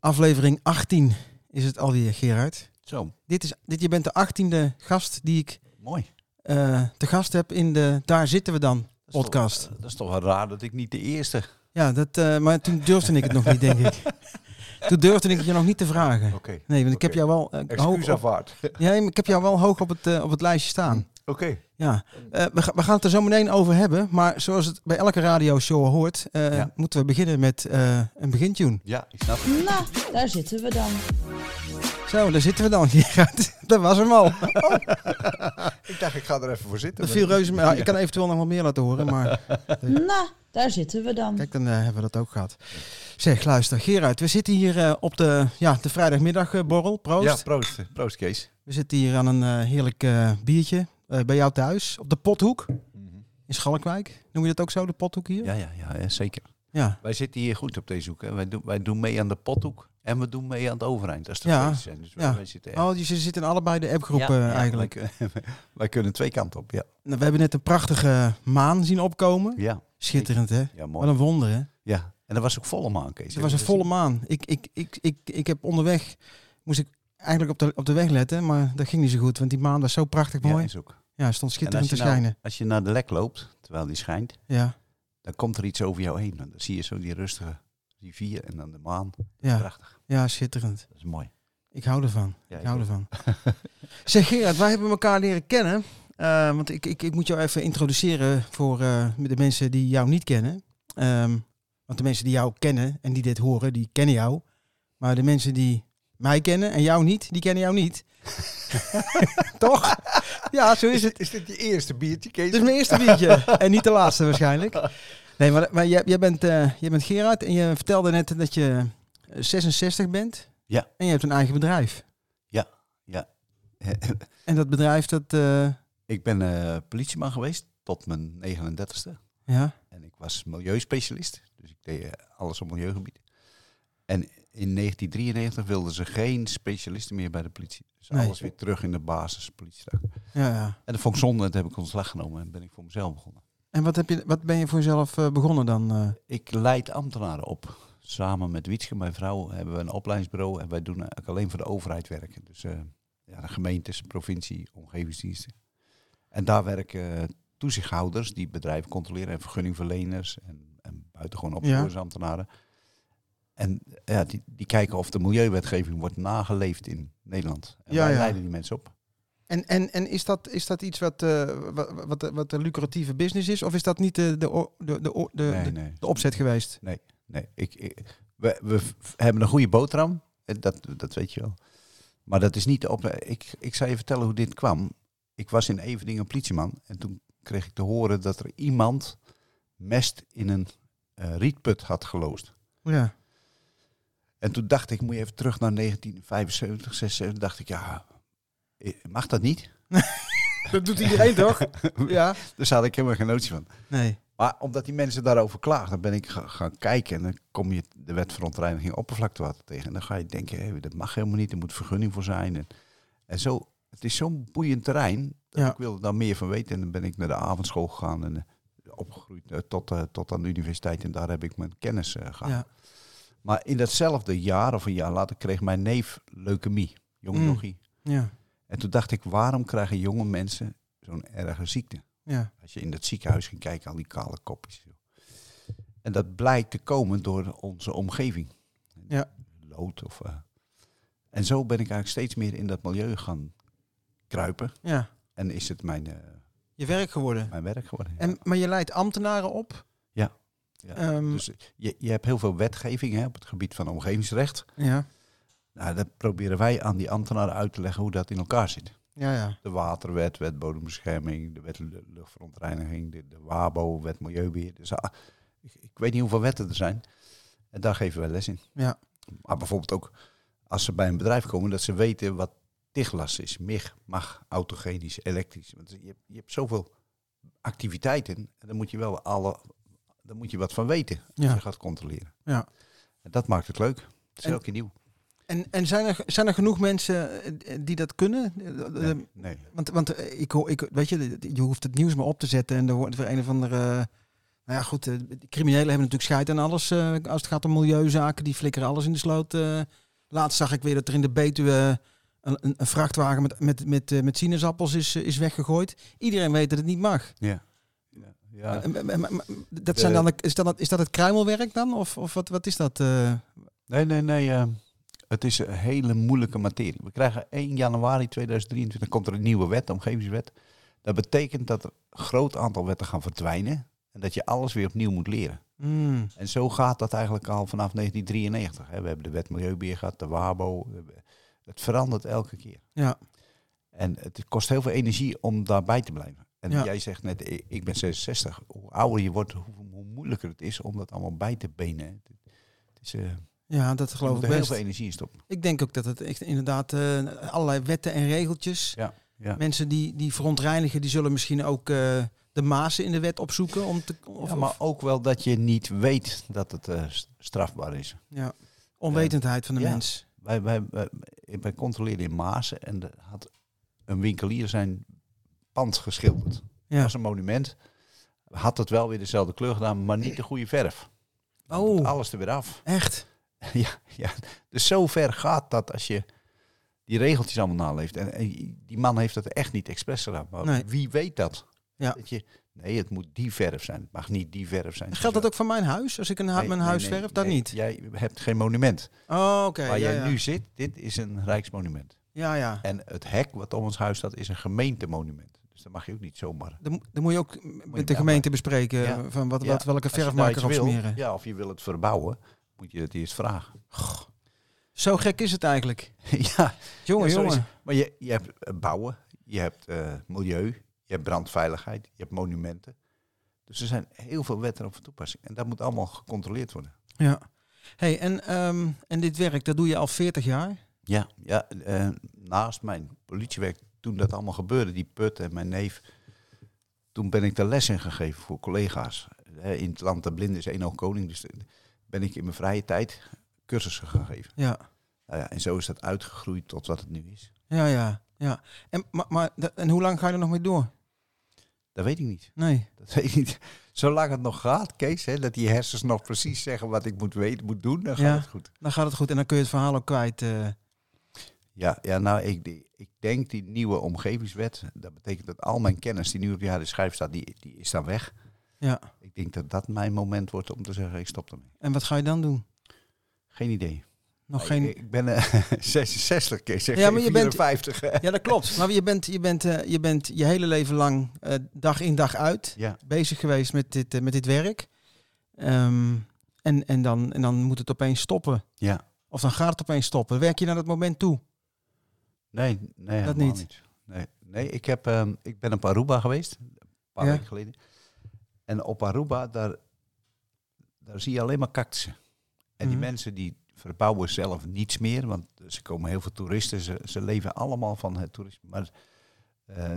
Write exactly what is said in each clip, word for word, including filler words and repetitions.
Aflevering achttien is het alweer, Gerard. Zo. Dit is, dit, je bent de achttiende gast die ik Mooi. uh, te gast heb in de Daar Zitten We Dan podcast. Dat is, toch, dat is toch wel raar dat ik niet de eerste... Ja, dat, uh, maar toen durfde ik het nog niet, denk ik. Toen durfde ik het je nog niet te vragen. Oké. Okay. Nee, want okay. ik heb jou wel... Uh, Excuus aanvaard. Ja, ik heb jou wel hoog op het, uh, op het lijstje staan. Oké. Okay. Ja, uh, we, ga, we gaan het er zo meteen over hebben. Maar zoals het bij elke radioshow hoort, uh, ja. moeten we beginnen met uh, een begintune. Ja, ik snap het. Nou, daar zitten we dan. Zo, daar zitten we dan. Dat was hem al. Oh. Ik dacht, ik ga er even voor zitten. Dat viel reuze mee. Ja, ik kan eventueel nog wat meer laten horen, maar... Nou, daar zitten we dan. Kijk, dan uh, hebben we dat ook gehad. Zeg, luister, Gerard, we zitten hier uh, op de, ja, de vrijdagmiddagborrel. Proost. Ja, proost. Proost, Kees. We zitten hier aan een uh, heerlijk uh, biertje uh, bij jou thuis, op de Pothoek mm-hmm. in Schalkwijk. Noem je dat ook zo, de Pothoek hier? Ja, ja, ja, ja zeker. Ja. Wij zitten hier goed op deze hoek. Hè. Wij, doen, wij doen mee aan de Pothoek en we doen mee aan het Overeind. Dat is de ja. feest. Dus ja. wij zitten oh, dus je zit in allebei de appgroepen ja, ja, eigenlijk. Wij, wij kunnen twee kanten op, ja. Nou, we hebben net een prachtige maan zien opkomen. Ja. Schitterend, hè? Ja, mooi. Wat een wonder, hè? Ja, en dat was ook volle maan, Kees. Het was een volle maan. Ik, ik, ik, ik, ik heb onderweg, moest ik eigenlijk op de, op de weg letten, maar dat ging niet zo goed, want die maan was zo prachtig mooi. Ja, is ook. Ja, stond schitterend te nou, schijnen. Als je naar de lek loopt, terwijl die schijnt, ja. dan komt er iets over jou heen. Dan zie je zo die rustige rivier en dan de maan. Ja. Prachtig. Ja, schitterend. Dat is mooi. Ik hou ervan. Ja, ik hou ervan. Zeg Gerard, wij hebben elkaar leren kennen. Uh, want ik, ik, ik moet jou even introduceren voor uh, de mensen die jou niet kennen. Um, want de mensen die jou kennen en die dit horen, die kennen jou. Maar de mensen die mij kennen en jou niet, die kennen jou niet. Toch? Ja, zo is, is het. Is dit je eerste biertje, Kees? Dit is mijn eerste biertje. En niet de laatste waarschijnlijk. Nee, maar, maar jij, jij, bent, uh, jij bent Gerard en je vertelde net dat je zesenzestig bent. Ja. En je hebt een eigen bedrijf. Ja, ja. En dat bedrijf, dat... Uh... Ik ben uh, politieman geweest tot mijn negenendertigste. Ja. En ik was milieuspecialist. Dus ik deed uh, alles op milieugebied. En in negentien drieënnegentig wilden ze geen specialisten meer bij de politie. Dus nee. Alles weer terug in de basispolitie. Ja, ja. En dat vond ik zonde. Dat heb ik ontslag genomen en ben ik voor mezelf begonnen. En wat, heb je, wat ben je voor jezelf uh, begonnen dan? Uh? Ik leid ambtenaren op. Samen met Wietske, mijn vrouw, hebben we een opleidingsbureau. En wij doen eigenlijk alleen voor de overheid werken. Dus uh, ja, de gemeentes, provincie, omgevingsdiensten. En daar werken uh, toezichthouders die bedrijven controleren en vergunningverleners en, en buitengewoon opsporingsambtenaren. Ja. En ja, die, die kijken of de milieuwetgeving wordt nageleefd in Nederland. En ja, wij ja. leiden die mensen op. En, en, en is, dat, is dat iets wat, uh, wat, wat, wat een lucratieve business is? Of is dat niet de, de, de, de, de, nee, de, nee. de opzet geweest? Nee, nee. Ik, ik, we, we f- hebben een goede boterham. Dat, dat weet je wel. Maar dat is niet de op. Ik, ik zal je vertellen hoe dit kwam. Ik was in Everdingen politieman. En toen kreeg ik te horen dat er iemand mest in een uh, rietput had geloosd. Ja. En toen dacht ik, moet je even terug naar negentien vijfenzeventig, zesenzeventig. Dacht ik, ja, mag dat niet? Dat doet iedereen toch? Ja. Dus daar had ik helemaal geen notie van. Nee. Maar omdat die mensen daarover klaagden, ben ik ga, gaan kijken. En dan kom je de wet verontreiniging oppervlaktewater tegen. En dan ga je denken, hey, dat mag helemaal niet. Er moet vergunning voor zijn. En, en zo, het is zo'n boeiend terrein. Dat ja. Ik wilde daar meer van weten. En dan ben ik naar de avondschool gegaan. En uh, opgegroeid uh, tot, uh, tot aan de universiteit. En daar heb ik mijn kennis uh, gehad. Ja. Maar in datzelfde jaar of een jaar later kreeg mijn neef leukemie. Jonge mm. jochie. Ja. En toen dacht ik, waarom krijgen jonge mensen zo'n erge ziekte? Ja. Als je in dat ziekenhuis ging kijken, al die kale kopjes. En dat blijkt te komen door onze omgeving. Ja. Lood of... Uh. En zo ben ik eigenlijk steeds meer in dat milieu gaan kruipen. Ja. En is het mijn... Uh, je werk geworden. Mijn werk geworden, ja. En, maar je leidt ambtenaren op? Ja. ja. Um, dus je, je hebt heel veel wetgeving hè, op het gebied van omgevingsrecht. Ja. Nou, dat proberen wij aan die ambtenaren uit te leggen hoe dat in elkaar zit. Ja, ja. De waterwet, wet bodembescherming, de wet luchtverontreiniging, de, de WABO, wet milieubeheer. Dus, ah, ik, ik weet niet hoeveel wetten er zijn. En daar geven wij les in. Ja. Maar bijvoorbeeld ook als ze bij een bedrijf komen, dat ze weten wat tichtlast is. M I G, M A G, autogenisch, elektrisch. Want je, je hebt zoveel activiteiten. En dan moet je wel alle, dan moet je wat van weten als ja. je gaat controleren. Ja. En dat maakt het leuk. Het is en, elke keer nieuw. En, en zijn, er, zijn er genoeg mensen die dat kunnen? Nee, nee. Want, want ik, ik, weet je, je hoeft het nieuws maar op te zetten en er wordt weer een of andere Nou ja, goed, uh, de criminelen hebben natuurlijk scheid aan alles. Uh, als het gaat om milieuzaken, die flikkeren alles in de sloot. Uh, laatst zag ik weer dat er in de Betuwe een, een, een vrachtwagen met, met, met, uh, met sinaasappels is, uh, is weggegooid. Iedereen weet dat het niet mag. Ja. Ja. Ja. Uh, uh, uh, uh, dat zijn dan, is, dat, is dat het kruimelwerk dan? Of, of wat, wat is dat? Uh? Nee, nee, nee. Uh, het is een hele moeilijke materie. We krijgen één januari tweeduizend drieëntwintig komt er een nieuwe wet, de omgevingswet. Dat betekent dat er een groot aantal wetten gaan verdwijnen. En dat je alles weer opnieuw moet leren. Mm. En zo gaat dat eigenlijk al vanaf negentien drieënnegentig. We hebben de wet Milieubeheer gehad, de WABO. Het verandert elke keer. Ja. En het kost heel veel energie om daarbij te blijven. En ja. jij zegt net, ik ben zesenzestig. Hoe ouder je wordt, hoe, hoe moeilijker het is om dat allemaal bij te benen. Het is, uh, ja, dat geloof ik best. heel veel energie in stoppen. Ik denk ook dat het echt inderdaad uh, allerlei wetten en regeltjes. Ja, ja. Mensen die, die verontreinigen, die zullen misschien ook uh, de mazen in de wet opzoeken. Om te, of, ja, maar ook wel dat je niet weet dat het uh, strafbaar is. Ja, onwetendheid uh, van de ja. mens. Wij, wij, wij, wij controleerden in Maasen en er had een winkelier zijn pand geschilderd. Ja. Dat was een monument. Had het wel weer dezelfde kleur gedaan, maar niet de goede verf. Oh. Alles er weer af. Echt? Ja, ja. Dus zo ver gaat dat als je die regeltjes allemaal naleeft. En, en die man heeft dat echt niet expres gedaan. Maar nee. Wie weet dat? Ja. Dat je, nee, het moet die verf zijn. Het mag niet die verf zijn. Geldt dat ook voor mijn huis? Als ik een hu- nee, mijn nee, huis nee, verf? Dat nee, niet? Jij hebt geen monument. Oh, oké. Okay, Waar ja, jij ja. nu zit, dit is een rijksmonument. Ja, ja. En het hek wat om ons huis staat is een gemeentemonument. Dus dat mag je ook niet zomaar. Dan, dan moet je ook met je de gemeente bespreken ja. van wat, wat, welke verf mag ik erop smeren. Ja, of je wil het verbouwen, moet je het eerst vragen. Goh, zo gek is het eigenlijk. ja. Jongen, ja, jongen. Maar je, je hebt bouwen, je hebt uh, milieu, je hebt brandveiligheid, je hebt monumenten. Dus er zijn heel veel wetten op toepassing. En dat moet allemaal gecontroleerd worden. Ja. Hey, en, um, en dit werk, dat doe je al veertig jaar? Ja, ja uh, naast mijn politiewerk, toen dat allemaal gebeurde, die put en mijn neef, toen ben ik daar les in gegeven voor collega's. In het land der blinden is één oog koning, dus ben ik in mijn vrije tijd cursussen gaan geven. Ja. Nou ja, en zo is dat uitgegroeid tot wat het nu is. Ja, ja, ja. En, maar, maar, en hoe lang ga je er nog mee door? Dat weet ik niet. Nee. Dat weet ik niet. Zolang het nog gaat, Kees, hè, dat die hersens nog precies zeggen wat ik moet weten, moet doen, dan gaat ja, het goed. Dan gaat het goed en dan kun je het verhaal ook kwijt. Uh... Ja, ja, nou, ik, ik denk die nieuwe omgevingswet, dat betekent dat al mijn kennis die nu op de schijf staat, die, die is dan weg. Ja. Ik denk dat dat mijn moment wordt om te zeggen, ik stop ermee. En wat ga je dan doen? Geen idee. Nog ja, geen... Ik, ik ben uh, zesenzestig, Kees, zeg ja, maar je vierenvijftig. Bent, ja, dat klopt. Maar je bent je, bent, uh, je, bent je hele leven lang, uh, dag in dag uit, ja. bezig geweest met dit, uh, met dit werk. Um, en, en, dan, en dan moet het opeens stoppen. Ja. Of dan gaat het opeens stoppen. Werk je naar dat moment toe? Nee, nee dat niet. niet. Nee, nee ik, heb, um, ik ben op Aruba geweest, een paar ja. weken geleden. En op Aruba, daar, daar zie je alleen maar cactussen. En die mm-hmm. mensen die verbouwen zelf niets meer, want er komen heel veel toeristen. Ze, ze leven allemaal van het toerisme. Maar uh,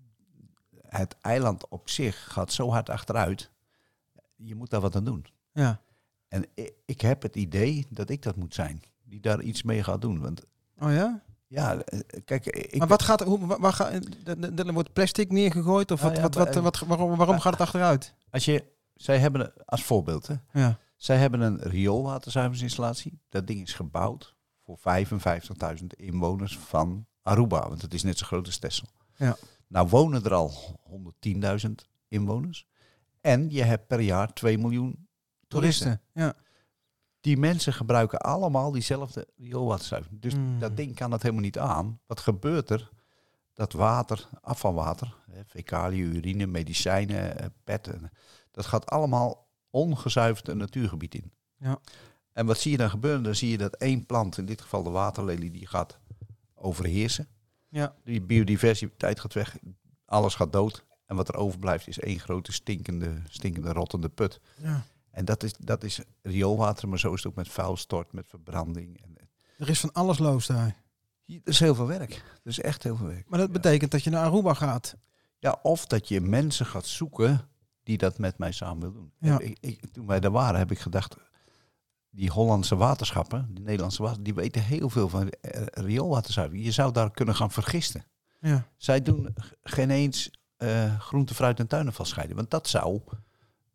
het eiland op zich gaat zo hard achteruit. Je moet daar wat aan doen. Ja. En ik, ik heb het idee dat ik dat moet zijn, die daar iets mee gaat doen. Want, oh ja? Ja, kijk... Ik maar wat gaat er... Hoe, waar ga, er wordt plastic neergegooid? Of wat, ja, wat, wat, wat, waarom, waarom gaat het achteruit? Als je... Zij hebben, als voorbeeld, hè. Ja. Zij hebben een rioolwaterzuiveringsinstallatie. Dat ding is gebouwd voor vijfenvijftigduizend inwoners van Aruba. Want het is net zo groot als Texel. Ja. Nou wonen er al honderdtienduizend inwoners. En je hebt per jaar twee miljoen toeristen. toeristen. Ja. Die mensen gebruiken allemaal diezelfde rioolwaterzuivering. Dus mm. dat ding kan het helemaal niet aan. Wat gebeurt er? Dat water, afvalwater, fecaliën, urine, medicijnen, petten, dat gaat allemaal ongezuiverd een natuurgebied in. Ja. En wat zie je dan gebeuren? Dan zie je dat één plant, in dit geval de waterlelie, die gaat overheersen. Ja. Die biodiversiteit gaat weg, alles gaat dood. En wat er overblijft is één grote stinkende, stinkende rottende put. Ja. En dat is, dat is rioolwater, maar zo is het ook met vuilstort, met verbranding. Er is van alles los daar. Er is heel veel werk. Er is echt heel veel werk. Maar dat ja. betekent dat je naar Aruba gaat. Ja, of dat je mensen gaat zoeken die dat met mij samen willen doen. Ja. Ik, ik, toen wij daar waren, heb ik gedacht, die Hollandse waterschappen, die Nederlandse waterschappen, die weten heel veel van rioolwaterzuivering. Je zou daar kunnen gaan vergisten. Ja. Zij doen geen eens uh, groente, fruit en tuinafval scheiden. Want dat zou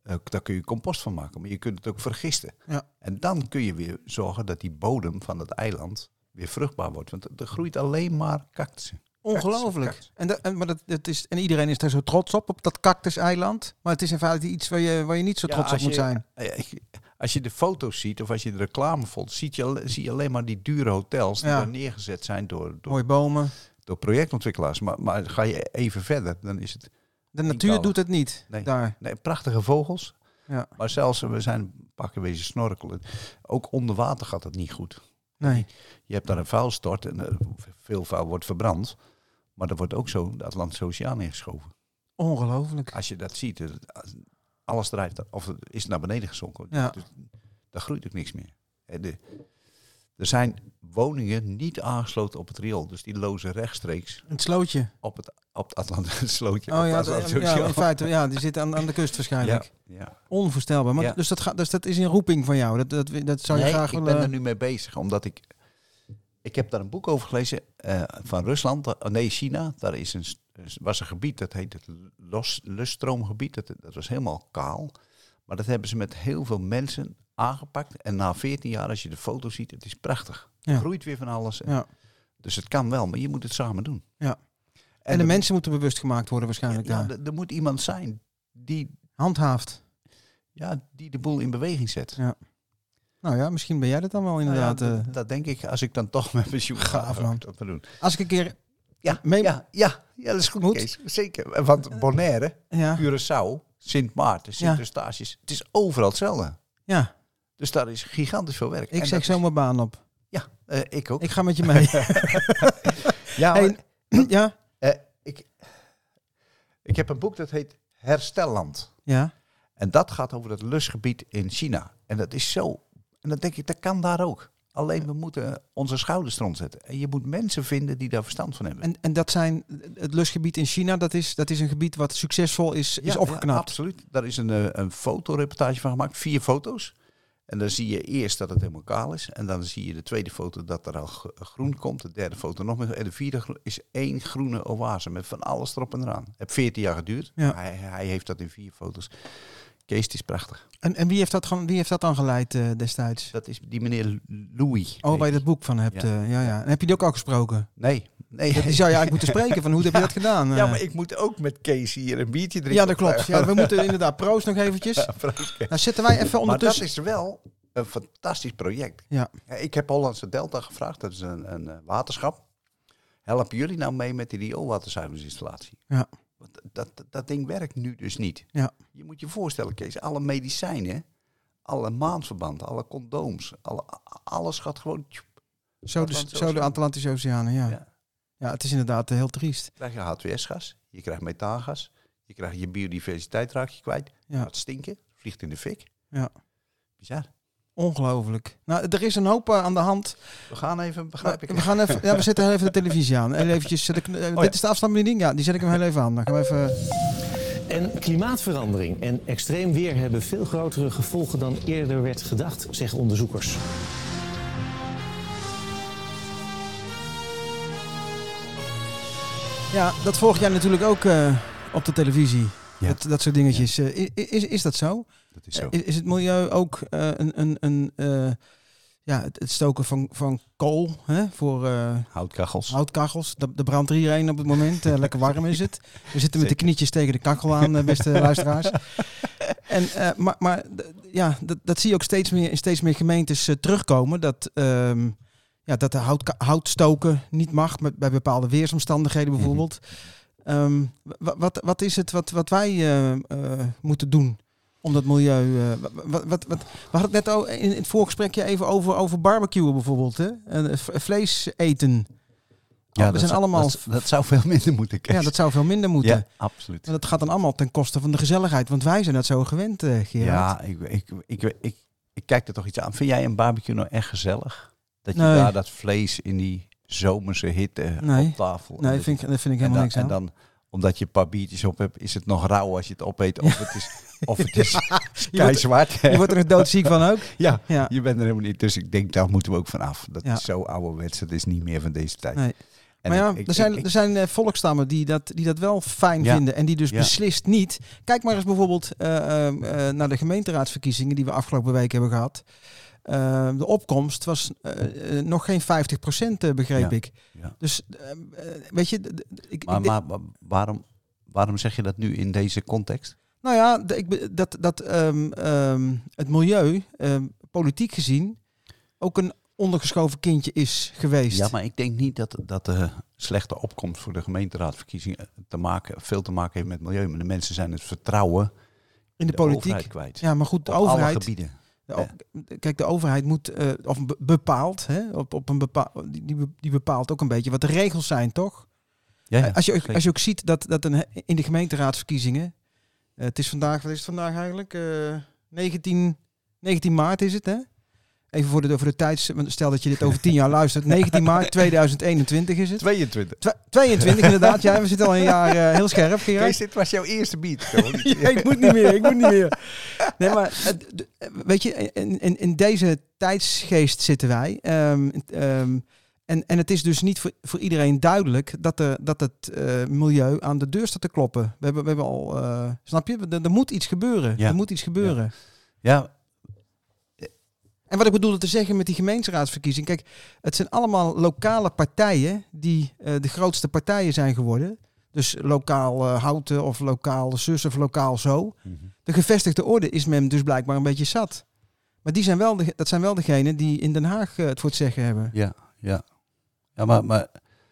Uh, daar kun je compost van maken, maar je kunt het ook vergisten. Ja. En dan kun je weer zorgen dat die bodem van het eiland weer vruchtbaar wordt. Want er groeit alleen maar cactussen. Ongelooflijk. Cactus. En, dat, en, maar dat, dat is, en iedereen is daar zo trots op, op dat cactuseiland. Maar het is in feite iets waar je, waar je niet zo Ja, trots op als moet je- zijn. Als je de foto's ziet of als je de reclame volgt, zie je, zie je alleen maar die dure hotels die Ja. daar neergezet zijn door, door, Mooie bomen. door projectontwikkelaars. Maar, maar ga je even verder, dan is het... De natuur Tientallen. doet het niet Nee. daar. Nee, prachtige vogels. Ja. Maar zelfs, we zijn een paar keer wezen snorkelen. Ook onder water gaat het niet goed. Nee. Je hebt daar een vuilstort en uh, veel vuil wordt verbrand. Maar er wordt ook zo de Atlantische Oceaan ingeschoven. Ongelooflijk. Als je dat ziet, uh, alles drijft, of het is naar beneden gezonken. Ja. Dus, daar groeit ook niks meer. Hè, de, er zijn woningen niet aangesloten op het riool. Dus die lozen rechtstreeks Het slootje. op het, op het Atlantische slootje. Oh op ja, het de- Atlantische ja, Oceaan. in feite, ja, die zit aan, aan de kust waarschijnlijk. Ja, ja. Onvoorstelbaar. Maar Ja. dus, dat gaat, dus dat is een roeping van jou. Dat, dat, dat zou je Nee, graag ik ben willen... er nu mee bezig, omdat ik... Ik heb daar een boek over gelezen uh, van Rusland, uh, nee, China. Daar is een, was een gebied, dat heet het Los, Luststroomgebied. Dat, dat was helemaal kaal. Maar dat hebben ze met heel veel mensen aangepakt. En na veertien jaar, als je de foto ziet, het is prachtig. Ja. Er groeit weer van alles. Ja. Dus het kan wel, maar je moet het samen doen. Ja. En, En de er- mensen moeten bewust gemaakt worden waarschijnlijk ja, daar. er, er moet iemand zijn die, Handhaaft. ja, die de boel in beweging zet. Ja. Nou ja, misschien ben jij dat dan wel inderdaad. Nou ja, eh. dat, dat denk ik, als ik dan toch met pensioen ga, Gaaf, ga man. ik dat wel doen. Als ik een keer... Ja, Mee- ja, ja, ja, dat is goed, Moet. Kees. Zeker. Want Bonaire, Ja, Curaçao, Sint Maarten, Ja. Sint-Eustatius, het is overal hetzelfde. ja. Dus daar is gigantisch veel werk. Ik En zeg dat zo is- mijn baan op. Ja, eh, ik ook. Ik ga met je mee. ja, Hey, maar, ja? eh, ik, ik heb een boek dat heet Herstelland. Ja. En dat gaat over het lustgebied in China. En dat is zo... En dan denk ik, dat kan daar ook. Alleen we moeten onze schouders eronder zetten. En je moet mensen vinden die daar verstand van hebben. En, en dat zijn... Het lustgebied in China, dat is, dat is een gebied wat succesvol is, is Ja, opgeknapt. ja, absoluut. Daar is een, eh, een fotoreportage van gemaakt. Vier foto's. En dan zie je eerst dat het helemaal kaal is. En dan zie je de tweede foto dat er al g- groen komt. De derde foto nog meer. En de vierde gro- is één groene oase met van alles erop en eraan. Het heeft veertien jaar geduurd. Ja. Hij, hij heeft dat in vier foto's. Kees, het is prachtig. En, en wie, heeft dat, gewoon- wie heeft dat dan geleid eh, destijds? Dat is die meneer Louis. Oh, waar je heet dat boek van hebt. Ja. Ja, ja, ja. En heb je die ook al gesproken? hij. Nee. nee. Die zou je eigenlijk moeten spreken van hoe heb je dat gedaan? Ja, eh? maar ik moet ook met Kees hier een biertje drinken. Ja, dat klopt. Ja, we moeten inderdaad proost nog eventjes. Ja, proost, Kees. Nou, zetten wij even Maar ondertussen... dat is wel een fantastisch project. Ja. Ja, ik heb Hollandse Delta gevraagd, dat is een, een eh, waterschap. Helpen jullie nou mee met die rioolwaterzuiveringsinstallatie? Ja. Want dat, dat, dat ding werkt nu dus niet. Ja. Je moet je voorstellen, Kees, alle medicijnen, alle maandverbanden, alle condooms, alle, alles gaat gewoon... tjoep. Zo de, Atlantische zo de Oceaan. Atlantische Oceanen, ja. Ja. Ja, het is inderdaad eh, heel triest. krijg je H twee S gas, je krijgt methaangas, je krijgt je biodiversiteit raak je kwijt, Ja. gaat stinken, vliegt in de fik. Ja. Bizar. Ongelooflijk. Nou, er is een hoop eh, aan de hand. We gaan even, begrijp ik. We, gaan even, ja, we zetten heel even de televisie aan. Heel eventjes, zet ik, eh, ja. Dit is de afstandsbediening. Ja, die zet ik hem heel even aan. Dan gaan we even... En klimaatverandering en extreem weer hebben veel grotere gevolgen dan eerder werd gedacht, zeggen onderzoekers. Ja, dat volg jij natuurlijk ook eh, op de televisie. Ja. Dat, dat soort dingetjes. Eh, i- is, is dat zo? Dat is zo. Eh, Is het milieu ook eh, een, een, een eh, ja, het, het stoken van, van kool hè, voor eh, Houtkachels. houtkachels? De, de brandt er hier een op het moment. Eh, lekker warm is het. We zitten met de Zeker. knietjes tegen de kachel aan, eh, beste luisteraars. En, eh, maar maar d- ja, dat, dat zie je ook steeds meer in steeds meer gemeentes eh, terugkomen. Dat, ehm, ja, dat de hout, houtstoken niet mag met, bij bepaalde weersomstandigheden bijvoorbeeld. Ehm, wa- wat, wat is het wat, wat wij eh, eh, moeten doen om dat milieu... eh, wat, wat, wat, we hadden het net al in het voorgesprekje even over, over barbecuen bijvoorbeeld. Hè? Eh, v- vlees eten. Ja, we dat zijn zou- allemaal... Dat, dat zou veel minder moeten, Kees. Ja, dat zou veel minder moeten. Ja, absoluut. En dat gaat dan allemaal ten koste van de gezelligheid. Want wij zijn dat zo gewend, eh Gerard. Ja, ik, ik, ik, ik, ik kijk er toch iets aan. Vind jij een barbecue nou echt gezellig? Dat je Nee. daar dat vlees in die zomerse hitte Nee. op tafel... Nee, en dat vind ik, dat vind ik en helemaal dan, niks aan. En dan, omdat je een paar biertjes op hebt, is het nog rauw als je het opeet. Of het is, of het is je, wordt, keizwart. je wordt er nog doodziek van ook. Ja, Ja. je bent er helemaal niet. Dus ik denk, daar moeten we ook vanaf. Dat Ja. is zo ouderwets. Dat is niet meer van deze tijd. Nee. En maar ja, ik- er zijn, ik- ik- er zijn uh, volkstammen die dat, die dat wel fijn Ja. vinden. En die dus Ja. beslist niet. Kijk maar eens bijvoorbeeld uh, uh, uh, naar de gemeenteraadsverkiezingen die we afgelopen week hebben gehad. Uh, de opkomst was uh, uh, nog geen vijftig procent, uh, begreep Ja. ik. Ja. Dus uh, weet je... D- d- ik, Maar, ik, maar, maar waarom, waarom zeg je dat nu in deze context? Nou ja, d- ik, be- dat, dat um, um, het milieu, um, politiek gezien, ook een ondergeschoven kindje is geweest. Ja, maar ik denk niet dat, dat de slechte opkomst voor de gemeenteraadverkiezingen te maken, veel te maken heeft met milieu. Maar de mensen zijn het vertrouwen in de, de politiek overheid kwijt. Ja, maar goed, de op overheid. alle gebieden. De, kijk, de overheid moet, uh, of be- bepaalt, hè, op, op een bepaal, die, die bepaalt ook een beetje wat de regels zijn, toch? Ja, ja, als, je, zeker. als je ook ziet dat, dat een, in de gemeenteraadsverkiezingen, uh, het is vandaag, wat is het vandaag eigenlijk? Uh, negentien, negentien maart is het, hè? Even voor de, voor de tijd, stel dat je dit over tien jaar luistert. negentien maart tweeduizend eenentwintig is het. tweeëntwintig. Twa- tweeëntwintig inderdaad, ja, we zitten al een jaar uh, heel scherp. Gerard. Kees, dit was jouw eerste beat. Ja, ik moet niet meer, ik moet niet meer. Nee, maar uh, weet je, in, in, in deze tijdsgeest zitten wij. Um, um, en, en het is dus niet voor, voor iedereen duidelijk dat, er, dat het uh, milieu aan de deur staat te kloppen. We hebben, we hebben al, uh, snap je, er, er moet iets gebeuren. Ja. Er moet iets gebeuren. Ja. ja. En wat ik bedoelde te zeggen met die gemeenteraadsverkiezing. Kijk, het zijn allemaal lokale partijen die uh, de grootste partijen zijn geworden. Dus lokaal uh, Houten of lokaal zus of lokaal zo. Mm-hmm. De gevestigde orde is men dus blijkbaar een beetje zat. Maar die zijn wel de, dat zijn wel degenen die in Den Haag uh, het voor het zeggen hebben. Ja, ja. Ja, maar, maar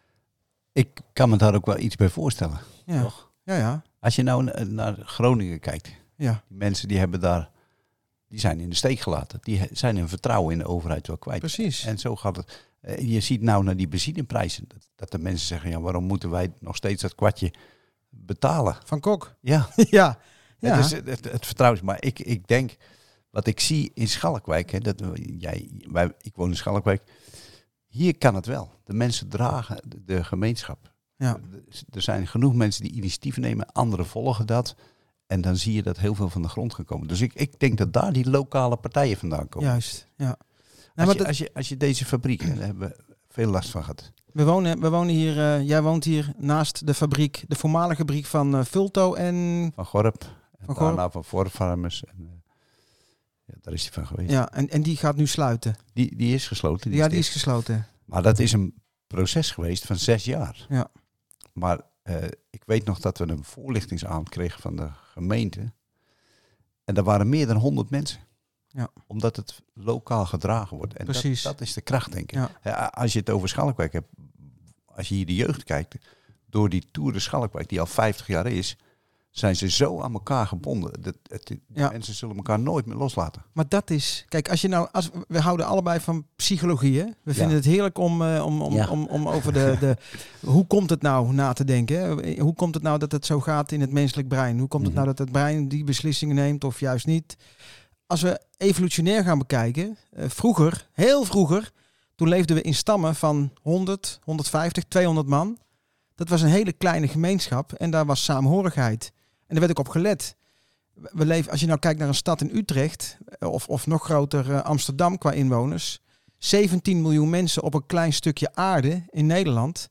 ik kan me daar ook wel iets bij voorstellen. Ja, Toch? ja, ja. Als je nou naar Groningen kijkt. Ja. Die mensen die hebben daar, die zijn in de steek gelaten. Die zijn hun vertrouwen in de overheid wel kwijt. Precies. En zo gaat het. Je ziet nou naar die benzineprijzen. Dat, dat de mensen zeggen, ja, waarom moeten wij nog steeds dat kwartje betalen? Van Kok. Ja. ja. ja. Het, is, het, het vertrouwen. Maar ik, ik denk, wat ik zie in Schalkwijk, hè, dat, jij, wij, ik woon in Schalkwijk. Hier kan het wel. De mensen dragen de, de gemeenschap. Ja. Er zijn genoeg mensen die initiatieven nemen. Anderen volgen dat. En dan zie je dat heel veel van de grond gekomen. Dus ik, ik denk dat daar die lokale partijen vandaan komen. Juist, ja. Nou, Als, je, dat, als, je, als je deze fabriek, daar hebben we veel last van gehad. we, wonen, we wonen hier, uh, jij woont hier naast de fabriek, de voormalige fabriek van uh, Vulto en... Van Gorp. En Van Gorp. daarna van Forfarmers. En, uh, ja, daar is hij van geweest. Ja, en, en die gaat nu sluiten. Die, die is gesloten. Die ja, is die is dicht. gesloten. Maar dat is een proces geweest van zes jaar. Ja. Maar uh, ik weet nog dat we een voorlichtingsavond kregen van de gemeente. En daar waren meer dan honderd mensen. Ja. Omdat het lokaal gedragen wordt. En Precies. Dat, dat is de kracht, denk ik. Ja. Ja, als je het over Schalkwijk hebt, als je hier de jeugd kijkt, door die Tour de Schalkwijk, die al vijftig jaar is, zijn ze zo aan elkaar gebonden. Dat, het, die Ja. mensen zullen elkaar nooit meer loslaten. Maar dat is... Kijk, als je nou... Als, we houden allebei van psychologie, hè? We vinden Ja. het heerlijk om, uh, om, om, Ja. om, om over de, de... Hoe komt het nou na te denken? Hè? Hoe komt het nou dat het zo gaat in het menselijk brein? Hoe komt het Mhm. nou dat het brein die beslissingen neemt of juist niet? Als we evolutionair gaan bekijken... Uh, vroeger, heel vroeger... Toen leefden we in stammen van honderd, honderdvijftig, tweehonderd man. Dat was een hele kleine gemeenschap. En daar was saamhorigheid. En daar werd ook op gelet. We leven, als je nou kijkt naar een stad in Utrecht, of, of nog groter uh, Amsterdam qua inwoners, zeventien miljoen mensen op een klein stukje aarde in Nederland.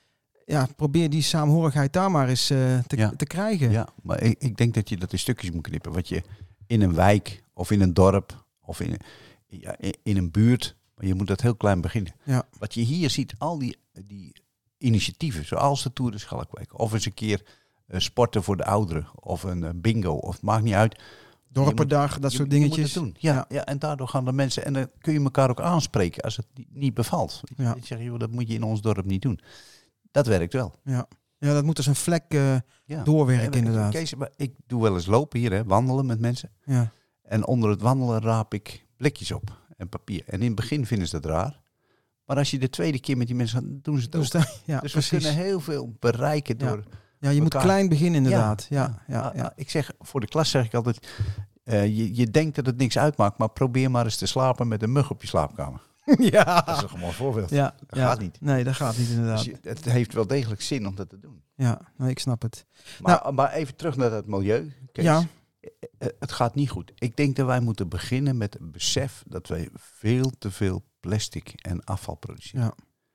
Ja, probeer die saamhorigheid daar maar eens uh, te, Ja. te krijgen. Ja, maar ik, ik denk dat je dat in stukjes moet knippen. Wat je in een wijk of in een dorp of in, ja, in een buurt, maar je moet dat heel klein beginnen. Ja. Wat je hier ziet, al die, die initiatieven, zoals de Tour de Schalkwijk, of eens een keer uh, sporten voor de ouderen, of een uh, bingo, of het maakt niet uit. Dorpendag, dat Je- soort je moet dingetjes. het doen. Ja, Ja. ja. En daardoor gaan de mensen, en dan kun je elkaar ook aanspreken als het niet bevalt. Ja. Je zegt, joh, dat moet je in ons dorp niet doen. Dat werkt wel. Ja. ja, dat moet als een vlek uh, Ja. doorwerken Nee, maar, inderdaad. Kees, maar ik doe wel eens lopen hier, hè, wandelen met mensen. Ja. En onder het wandelen raap ik blikjes op en papier. En in het begin vinden ze dat raar. Maar als je de tweede keer met die mensen gaat, doen ze het ook. Dus, daar- ja, Dus precies. we kunnen heel veel bereiken Ja. door... Ja, je moet elkaar- klein beginnen inderdaad. Ja, ja, Ja, ja. ja. Ik zeg, voor de klas zeg ik altijd... Uh, je, je denkt dat het niks uitmaakt, maar probeer maar eens te slapen met een mug op je slaapkamer. ja. Dat is een gewoon voorbeeld. Ja, Dat ja. gaat niet. Nee, dat gaat niet inderdaad. Dus je, het heeft wel degelijk zin om dat te doen. Ja, nee, ik snap het. Maar, maar even terug naar het milieu. Kees. Ja. Eh, Het gaat niet goed. Ik denk dat wij moeten beginnen met het besef dat wij veel te veel plastic en afval produceren. Ja.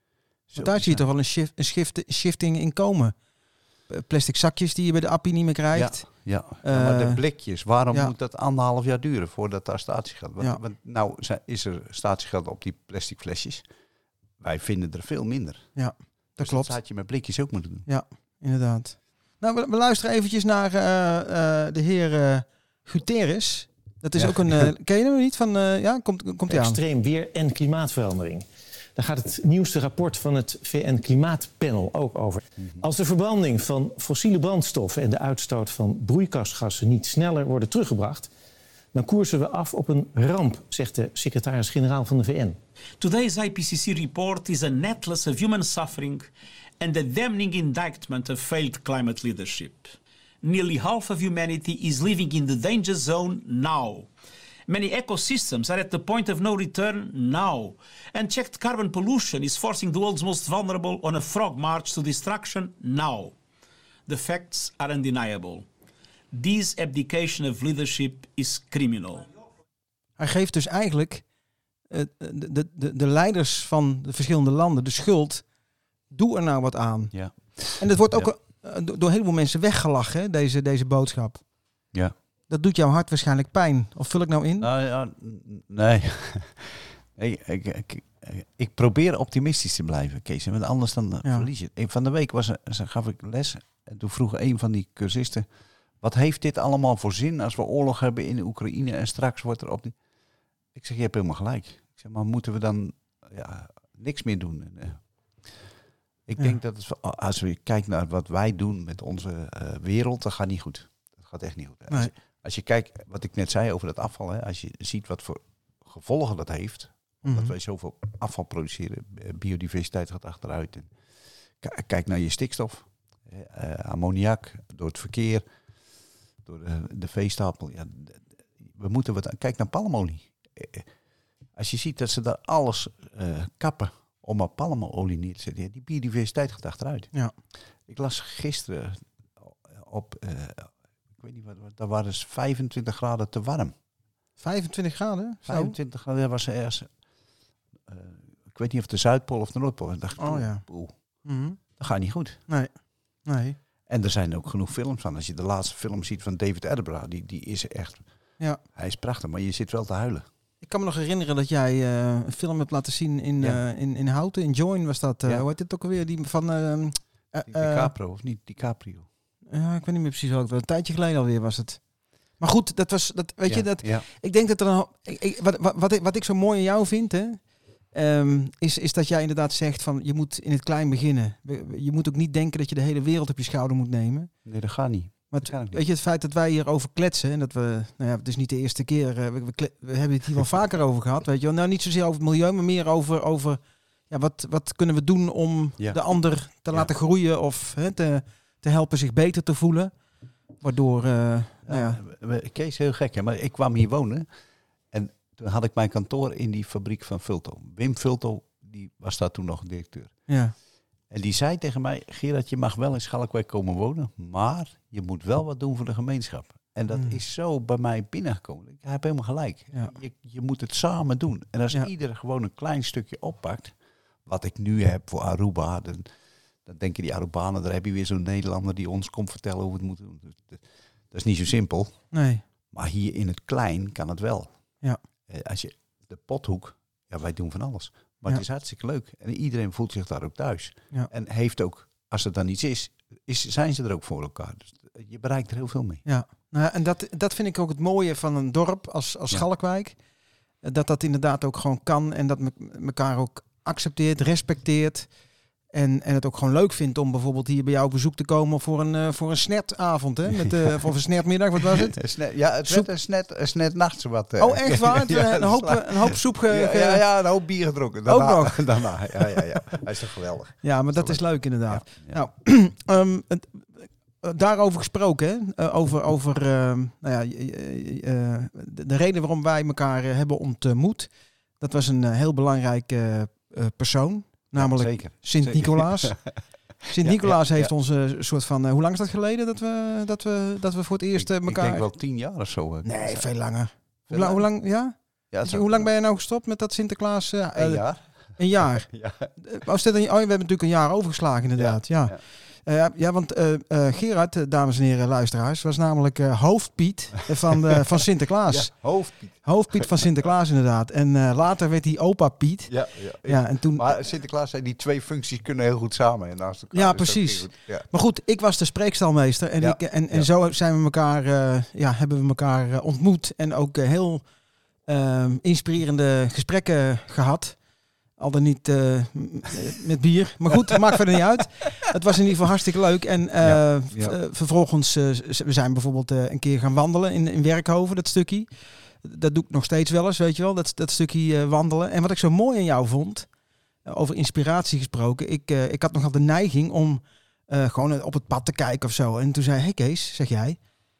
Want daar zie je toch wel een, shift, een shift, shifting in komen. Plastic zakjes die je bij de appie niet meer krijgt. Ja, ja. Uh, ja maar de blikjes, waarom ja. moet dat anderhalf jaar duren voordat daar statiegeld... Want, Ja. want nou is er statiegeld op die plastic flesjes. Wij vinden er veel minder. Ja, dat dus klopt. Dat had je met blikjes ook moeten doen. Ja, inderdaad. Nou, we, we luisteren eventjes naar uh, uh, de heer uh, Guterres. Dat is Ja. ook een... Uh, ken je hem niet? Van, uh, ja, komt, komt hij aan. Extreem weer en klimaatverandering. Daar gaat het nieuwste rapport van het V N Klimaatpanel ook over. Mm-hmm. Als de verbranding van fossiele brandstoffen en de uitstoot van broeikasgassen niet sneller worden teruggebracht, dan koersen we af op een ramp, zegt de secretaris-generaal van de V N. Today's I P C C report is an atlas of human suffering and a damning indictment of failed climate leadership. Nearly half of humanity is living in the danger zone now. Many ecosystems are at the point of no return now. Unchecked carbon pollution is forcing the world's most vulnerable on a frog march to destruction now. The facts are undeniable. This abdication of leadership is criminal. Hij geeft dus eigenlijk uh, de, de, de, de leiders van de verschillende landen de schuld. Doe er nou wat aan. Ja. En dat wordt ook Ja. uh, door heel veel mensen weggelachen, hè, deze, deze boodschap. Ja. Dat doet jouw hart waarschijnlijk pijn. Of vul ik nou in? Nou ja, nee. ik, ik, ik, ik probeer optimistisch te blijven, Kees. Want anders dan Ja. verlies je het. Van de week was er, gaf ik les. En toen vroeg een van die cursisten: wat heeft dit allemaal voor zin als we oorlog hebben in de Oekraïne en straks wordt er op die... Ik zeg, je hebt helemaal gelijk. Ik zeg, maar moeten we dan ja, niks meer doen? En, uh, ik Ja. denk dat het, als we kijken naar wat wij doen met onze uh, wereld, dat gaat niet goed. Dat gaat echt niet goed. Nee. Als, als je kijkt, wat ik net zei over dat afval, hè, als je ziet wat voor gevolgen dat heeft, Mm-hmm. dat wij zoveel afval produceren, biodiversiteit gaat achteruit. En k- kijk naar je stikstof, uh, ammoniak, door het verkeer, door de, de veestapel. Ja, we moeten wat aan. Kijk naar palmolie. Als je ziet dat ze daar alles uh, kappen om maar palmolie neer te zetten, ja, die biodiversiteit gaat achteruit. Ja. Ik las gisteren op, uh, ik weet niet wat, daar waren ze vijfentwintig graden te warm. vijfentwintig graden? Zo? vijfentwintig graden, dat was ergens, uh, ik weet niet of de Zuidpool of de Noordpool. En dacht, Oh ja. Poeh, Mm-hmm. dat gaat niet goed. Nee. Nee. En er zijn ook genoeg films van. Als je de laatste film ziet van David Attenborough, die, die is echt, Ja. hij is prachtig, maar je zit wel te huilen. Ik kan me nog herinneren dat jij uh, een film hebt laten zien in, Ja. uh, in, in Houten. In Join was dat. Uh, Ja. Hoe heet dit ook alweer? Die van... Uh, uh, Die DiCaprio, of niet? DiCaprio. Uh, ik weet niet meer precies welk. Een tijdje geleden alweer was het. Maar goed, dat was... Dat, weet ja, je, dat, ja. ik denk dat er een... Ik, ik, wat, wat, wat, ik, wat ik zo mooi aan jou vind, hè, um, is, is dat jij inderdaad zegt van je moet in het klein beginnen. Je moet ook niet denken dat je de hele wereld op je schouder moet nemen. Nee, dat gaat niet. Maar Dat kan ook niet. weet je, het feit dat wij hierover kletsen en dat we, nou ja, het is niet de eerste keer, uh, we, we, kle- we hebben het hier wel vaker over gehad, weet je wel. Nou, niet zozeer over het milieu, maar meer over, over ja, wat, wat kunnen we doen om Ja. de ander te Ja. laten groeien of hè, te, te helpen zich beter te voelen. Waardoor, uh, nou ja, Ja, we- Kees, heel gek, hè? Maar ik kwam hier wonen en toen had ik mijn kantoor in die fabriek van Vulto. Wim Vulto, die was daar toen nog directeur. ja, En die zei tegen mij, Gerard, je mag wel in Schalkwijk komen wonen, maar je moet wel wat doen voor de gemeenschap. En dat Hmm. is zo bij mij binnengekomen. Ik heb helemaal gelijk. Ja. Je, je moet het samen doen. En als Ja. ieder gewoon een klein stukje oppakt, wat ik nu heb voor Aruba, dan, dan denken die Arubanen, daar heb je weer zo'n Nederlander die ons komt vertellen hoe we het moeten doen. Dat is niet zo simpel. nee, Maar hier in het klein kan het wel. Ja. Eh, Als je de pothoek, ja, wij doen van alles. Maar Ja. het is hartstikke leuk. En iedereen voelt zich daar ook thuis. Ja. En heeft ook, als het dan iets is, is, zijn ze er ook voor elkaar. Dus je bereikt er heel veel mee. ja. Nou, en dat, dat vind ik ook het mooie van een dorp als, als Ja. Schalkwijk. Dat dat inderdaad ook gewoon kan en dat me, elkaar ook accepteert, respecteert. En, en het ook gewoon leuk vindt om bijvoorbeeld hier bij jou op bezoek te komen voor een, uh, voor een snertavond. Hè? Met, uh, of een snertmiddag, wat was het? Een snet- ja, het Soep. werd een snet, een snet nachts wat. eh. Oh, echt waar? Ja, een, dat hoop, sla- een hoop soep. Ge, ja, ge- ja, ja, een hoop bier gedronken. Ook Daarna, nog? Daarna, ja, ja, ja. Hij is toch geweldig. Ja, maar dat Zo is leuk inderdaad. Ja, ja. Nou, um, het, uh, daarover gesproken, hè? Uh, over, over uh, nou ja, uh, uh, de, de reden waarom wij elkaar uh, hebben ontmoet. Dat was een uh, heel belangrijke uh, persoon, namelijk Zeker. Sint-Nicolaas. Sint-Nicolaas Ja, ja, heeft ja. ons een soort van... Uh, hoe lang is dat geleden dat we, dat we, dat we voor het eerst uh, Ik, ik elkaar... denk wel tien jaar of zo. eh. Nee, Ja. veel langer. Hoe Veel lang, hoe langer? lang, ja? Ja, Weet je, zo- hoe lang ben je nou gestopt met dat Sinterklaas? Uh, Een uh, jaar. Een jaar. Ja. Oh, stel, oh, we hebben natuurlijk een jaar overgeslagen inderdaad. Ja, ja. Uh, ja want uh, uh, Gerard, uh, dames en heren luisteraars, was namelijk uh, hoofdpiet van, uh, van Sinterklaas. Ja, hoofdpiet. Hoofdpiet van Sinterklaas inderdaad. En uh, later werd hij opa Piet. Ja, ja, ja, en toen... Maar Sinterklaas zei, die twee functies kunnen heel goed samen. En naast elkaar, ja, dus precies. goed. Ja. Maar goed, ik was de spreekstalmeester. En, Ja. ik, en, en Ja. zo zijn we elkaar, uh, ja, hebben we elkaar uh, ontmoet. En ook uh, heel uh, inspirerende gesprekken gehad. Al dan niet uh, met bier. Maar goed, maakt verder niet uit. Het was in ieder geval hartstikke leuk. En uh, Ja, ja. uh, vervolgens, uh, we zijn bijvoorbeeld uh, een keer gaan wandelen in, in Werkhoven, dat stukje. Dat doe ik nog steeds wel eens, weet je wel, dat, dat stukje uh, wandelen. En wat ik zo mooi aan jou vond, uh, over inspiratie gesproken. Ik, uh, ik had nogal de neiging om uh, gewoon op het pad te kijken of zo. En toen zei hey Kees, zeg jij,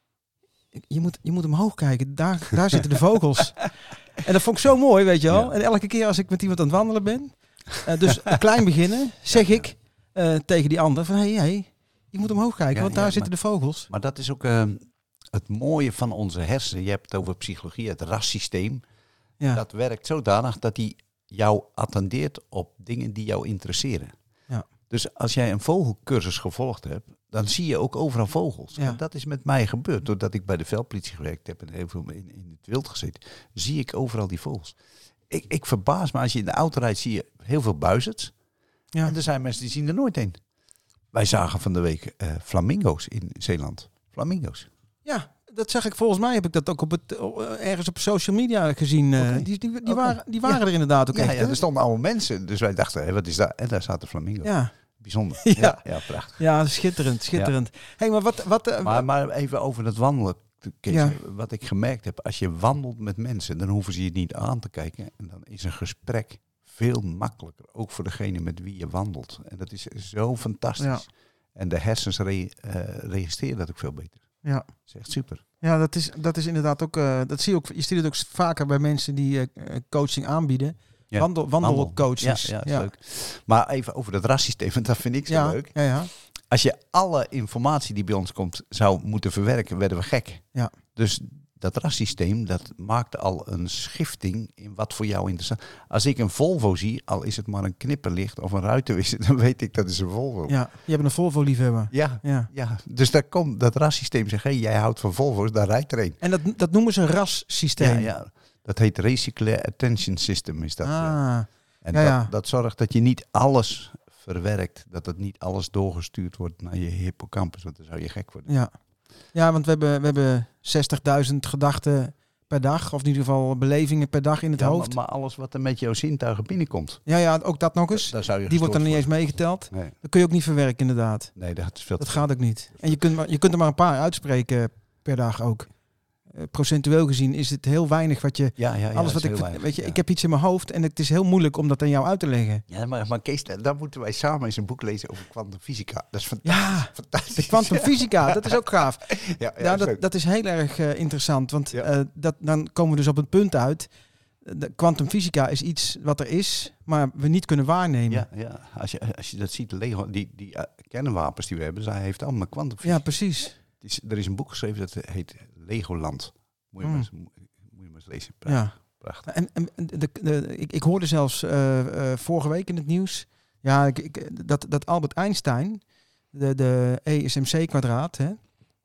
je moet, je moet omhoog kijken, daar, daar zitten de vogels. En dat vond ik zo mooi, weet je wel. Ja. En elke keer als ik met iemand aan het wandelen ben, uh, dus klein beginnen, zeg ik uh, tegen die ander van, hé, hey, hey, je moet omhoog kijken, ja, want daar ja, zitten maar, de vogels. Maar dat is ook uh, het mooie van onze hersenen. Je hebt het over psychologie, het rassysteem. Ja. Dat werkt zodanig dat die jou attendeert op dingen die jou interesseren. Ja. Dus als jij een vogelcursus gevolgd hebt, dan zie je ook overal vogels. Ja. En dat is met mij gebeurd. Doordat ik bij de veldpolitie gewerkt heb en heel veel in, in het wild gezeten, zie ik overal die vogels. Ik, ik verbaas me, als je in de auto rijdt, zie je heel veel buizerds. Ja. En er zijn mensen die zien er nooit een. Wij zagen van de week uh, flamingo's in Zeeland. Flamingo's. Ja, dat zag ik volgens mij. Heb ik dat ook op het, uh, ergens op social media gezien. Uh, okay. Die, die, die, okay. waren, die waren ja. er inderdaad ook ja, echt. Ja, er stonden allemaal mensen. Dus wij dachten, hé, wat is dat? En daar zaten flamingo's. Ja. Bijzonder. Ja. Ja, ja, prachtig. Ja, schitterend, schitterend. Ja. Hey, maar, wat, wat, uh, maar, maar even over dat wandelen. Kees, ja. Wat ik gemerkt heb, als je wandelt met mensen, dan hoeven ze je niet aan te kijken. En dan is een gesprek veel makkelijker. Ook voor degene met wie je wandelt. En dat is zo fantastisch. Ja. En de hersens re, uh, registreren dat ook veel beter. Ja. Dat is echt super. Ja, dat is, dat is inderdaad ook, uh, dat zie je ook, je ziet het ook vaker bij mensen die uh, coaching aanbieden. Ja. Wandel, wandelcoaches. Ja, ja, dat is ja. leuk. Maar even over dat rassysteem, want dat vind ik zo ja. leuk. Ja, ja. Als je alle informatie die bij ons komt zou moeten verwerken, werden we gek. Ja. Dus dat rassysteem, dat maakt al een schifting in wat voor jou interessant is. Als ik een Volvo zie, al is het maar een knipperlicht of een ruitenwisser, dan weet ik dat is een Volvo. Ja, je hebt een Volvo-liefhebber. Ja, ja. ja, dus daar komt dat rassysteem zegt, hey, jij houdt van Volvo's, daar rijdt er een. En dat, dat noemen ze een rassysteem. Ja, ja. Dat heet Reticular Attention System. Is dat, ah, ja. En ja, ja. Dat, dat zorgt dat je niet alles verwerkt. Dat het niet alles doorgestuurd wordt naar je hippocampus. Want dan zou je gek worden. Ja, ja want we hebben, we hebben zestigduizend gedachten per dag. Of in ieder geval belevingen per dag in het ja, hoofd. Maar, maar alles wat er met jouw zintuigen binnenkomt. Ja, ja, ook dat nog eens. Da, zou je Die wordt dan niet eens meegeteld. Nee. Dat kun je ook niet verwerken inderdaad. Nee, dat is veel Dat gaat ook niet. En je kunt, maar, je kunt er maar een paar uitspreken per dag ook. Uh, procentueel gezien is het heel weinig wat je... Ja, ja, ja, alles wat ik... weinig, weet je, ja. ik heb iets in mijn hoofd en het is heel moeilijk om dat aan jou uit te leggen. Ja, maar, maar Kees, dan moeten wij samen eens een boek lezen over kwantumfysica. Dat is fantastisch. Ja, fantastisch. de kwantumfysica, dat is ook gaaf. Ja, ja, ja, dat, dat is heel erg uh, interessant, want ja. uh, dat, dan komen we dus op het punt uit. De kwantumfysica is iets wat er is, maar we niet kunnen waarnemen. Ja, ja. Als, je, als je dat ziet, Lego, die, die uh, kernwapens die we hebben, zij heeft allemaal kwantumfysica. Ja, precies. Is, er is een boek geschreven dat heet Legoland. Moet je, hmm. maar, eens, moet je maar eens lezen. Prachtig. Ja. Prachtig. En, en de, de, de, ik, ik hoorde zelfs uh, uh, vorige week in het nieuws ja, ik, ik, dat, dat Albert Einstein, de, de E is M C kwadraat, hè,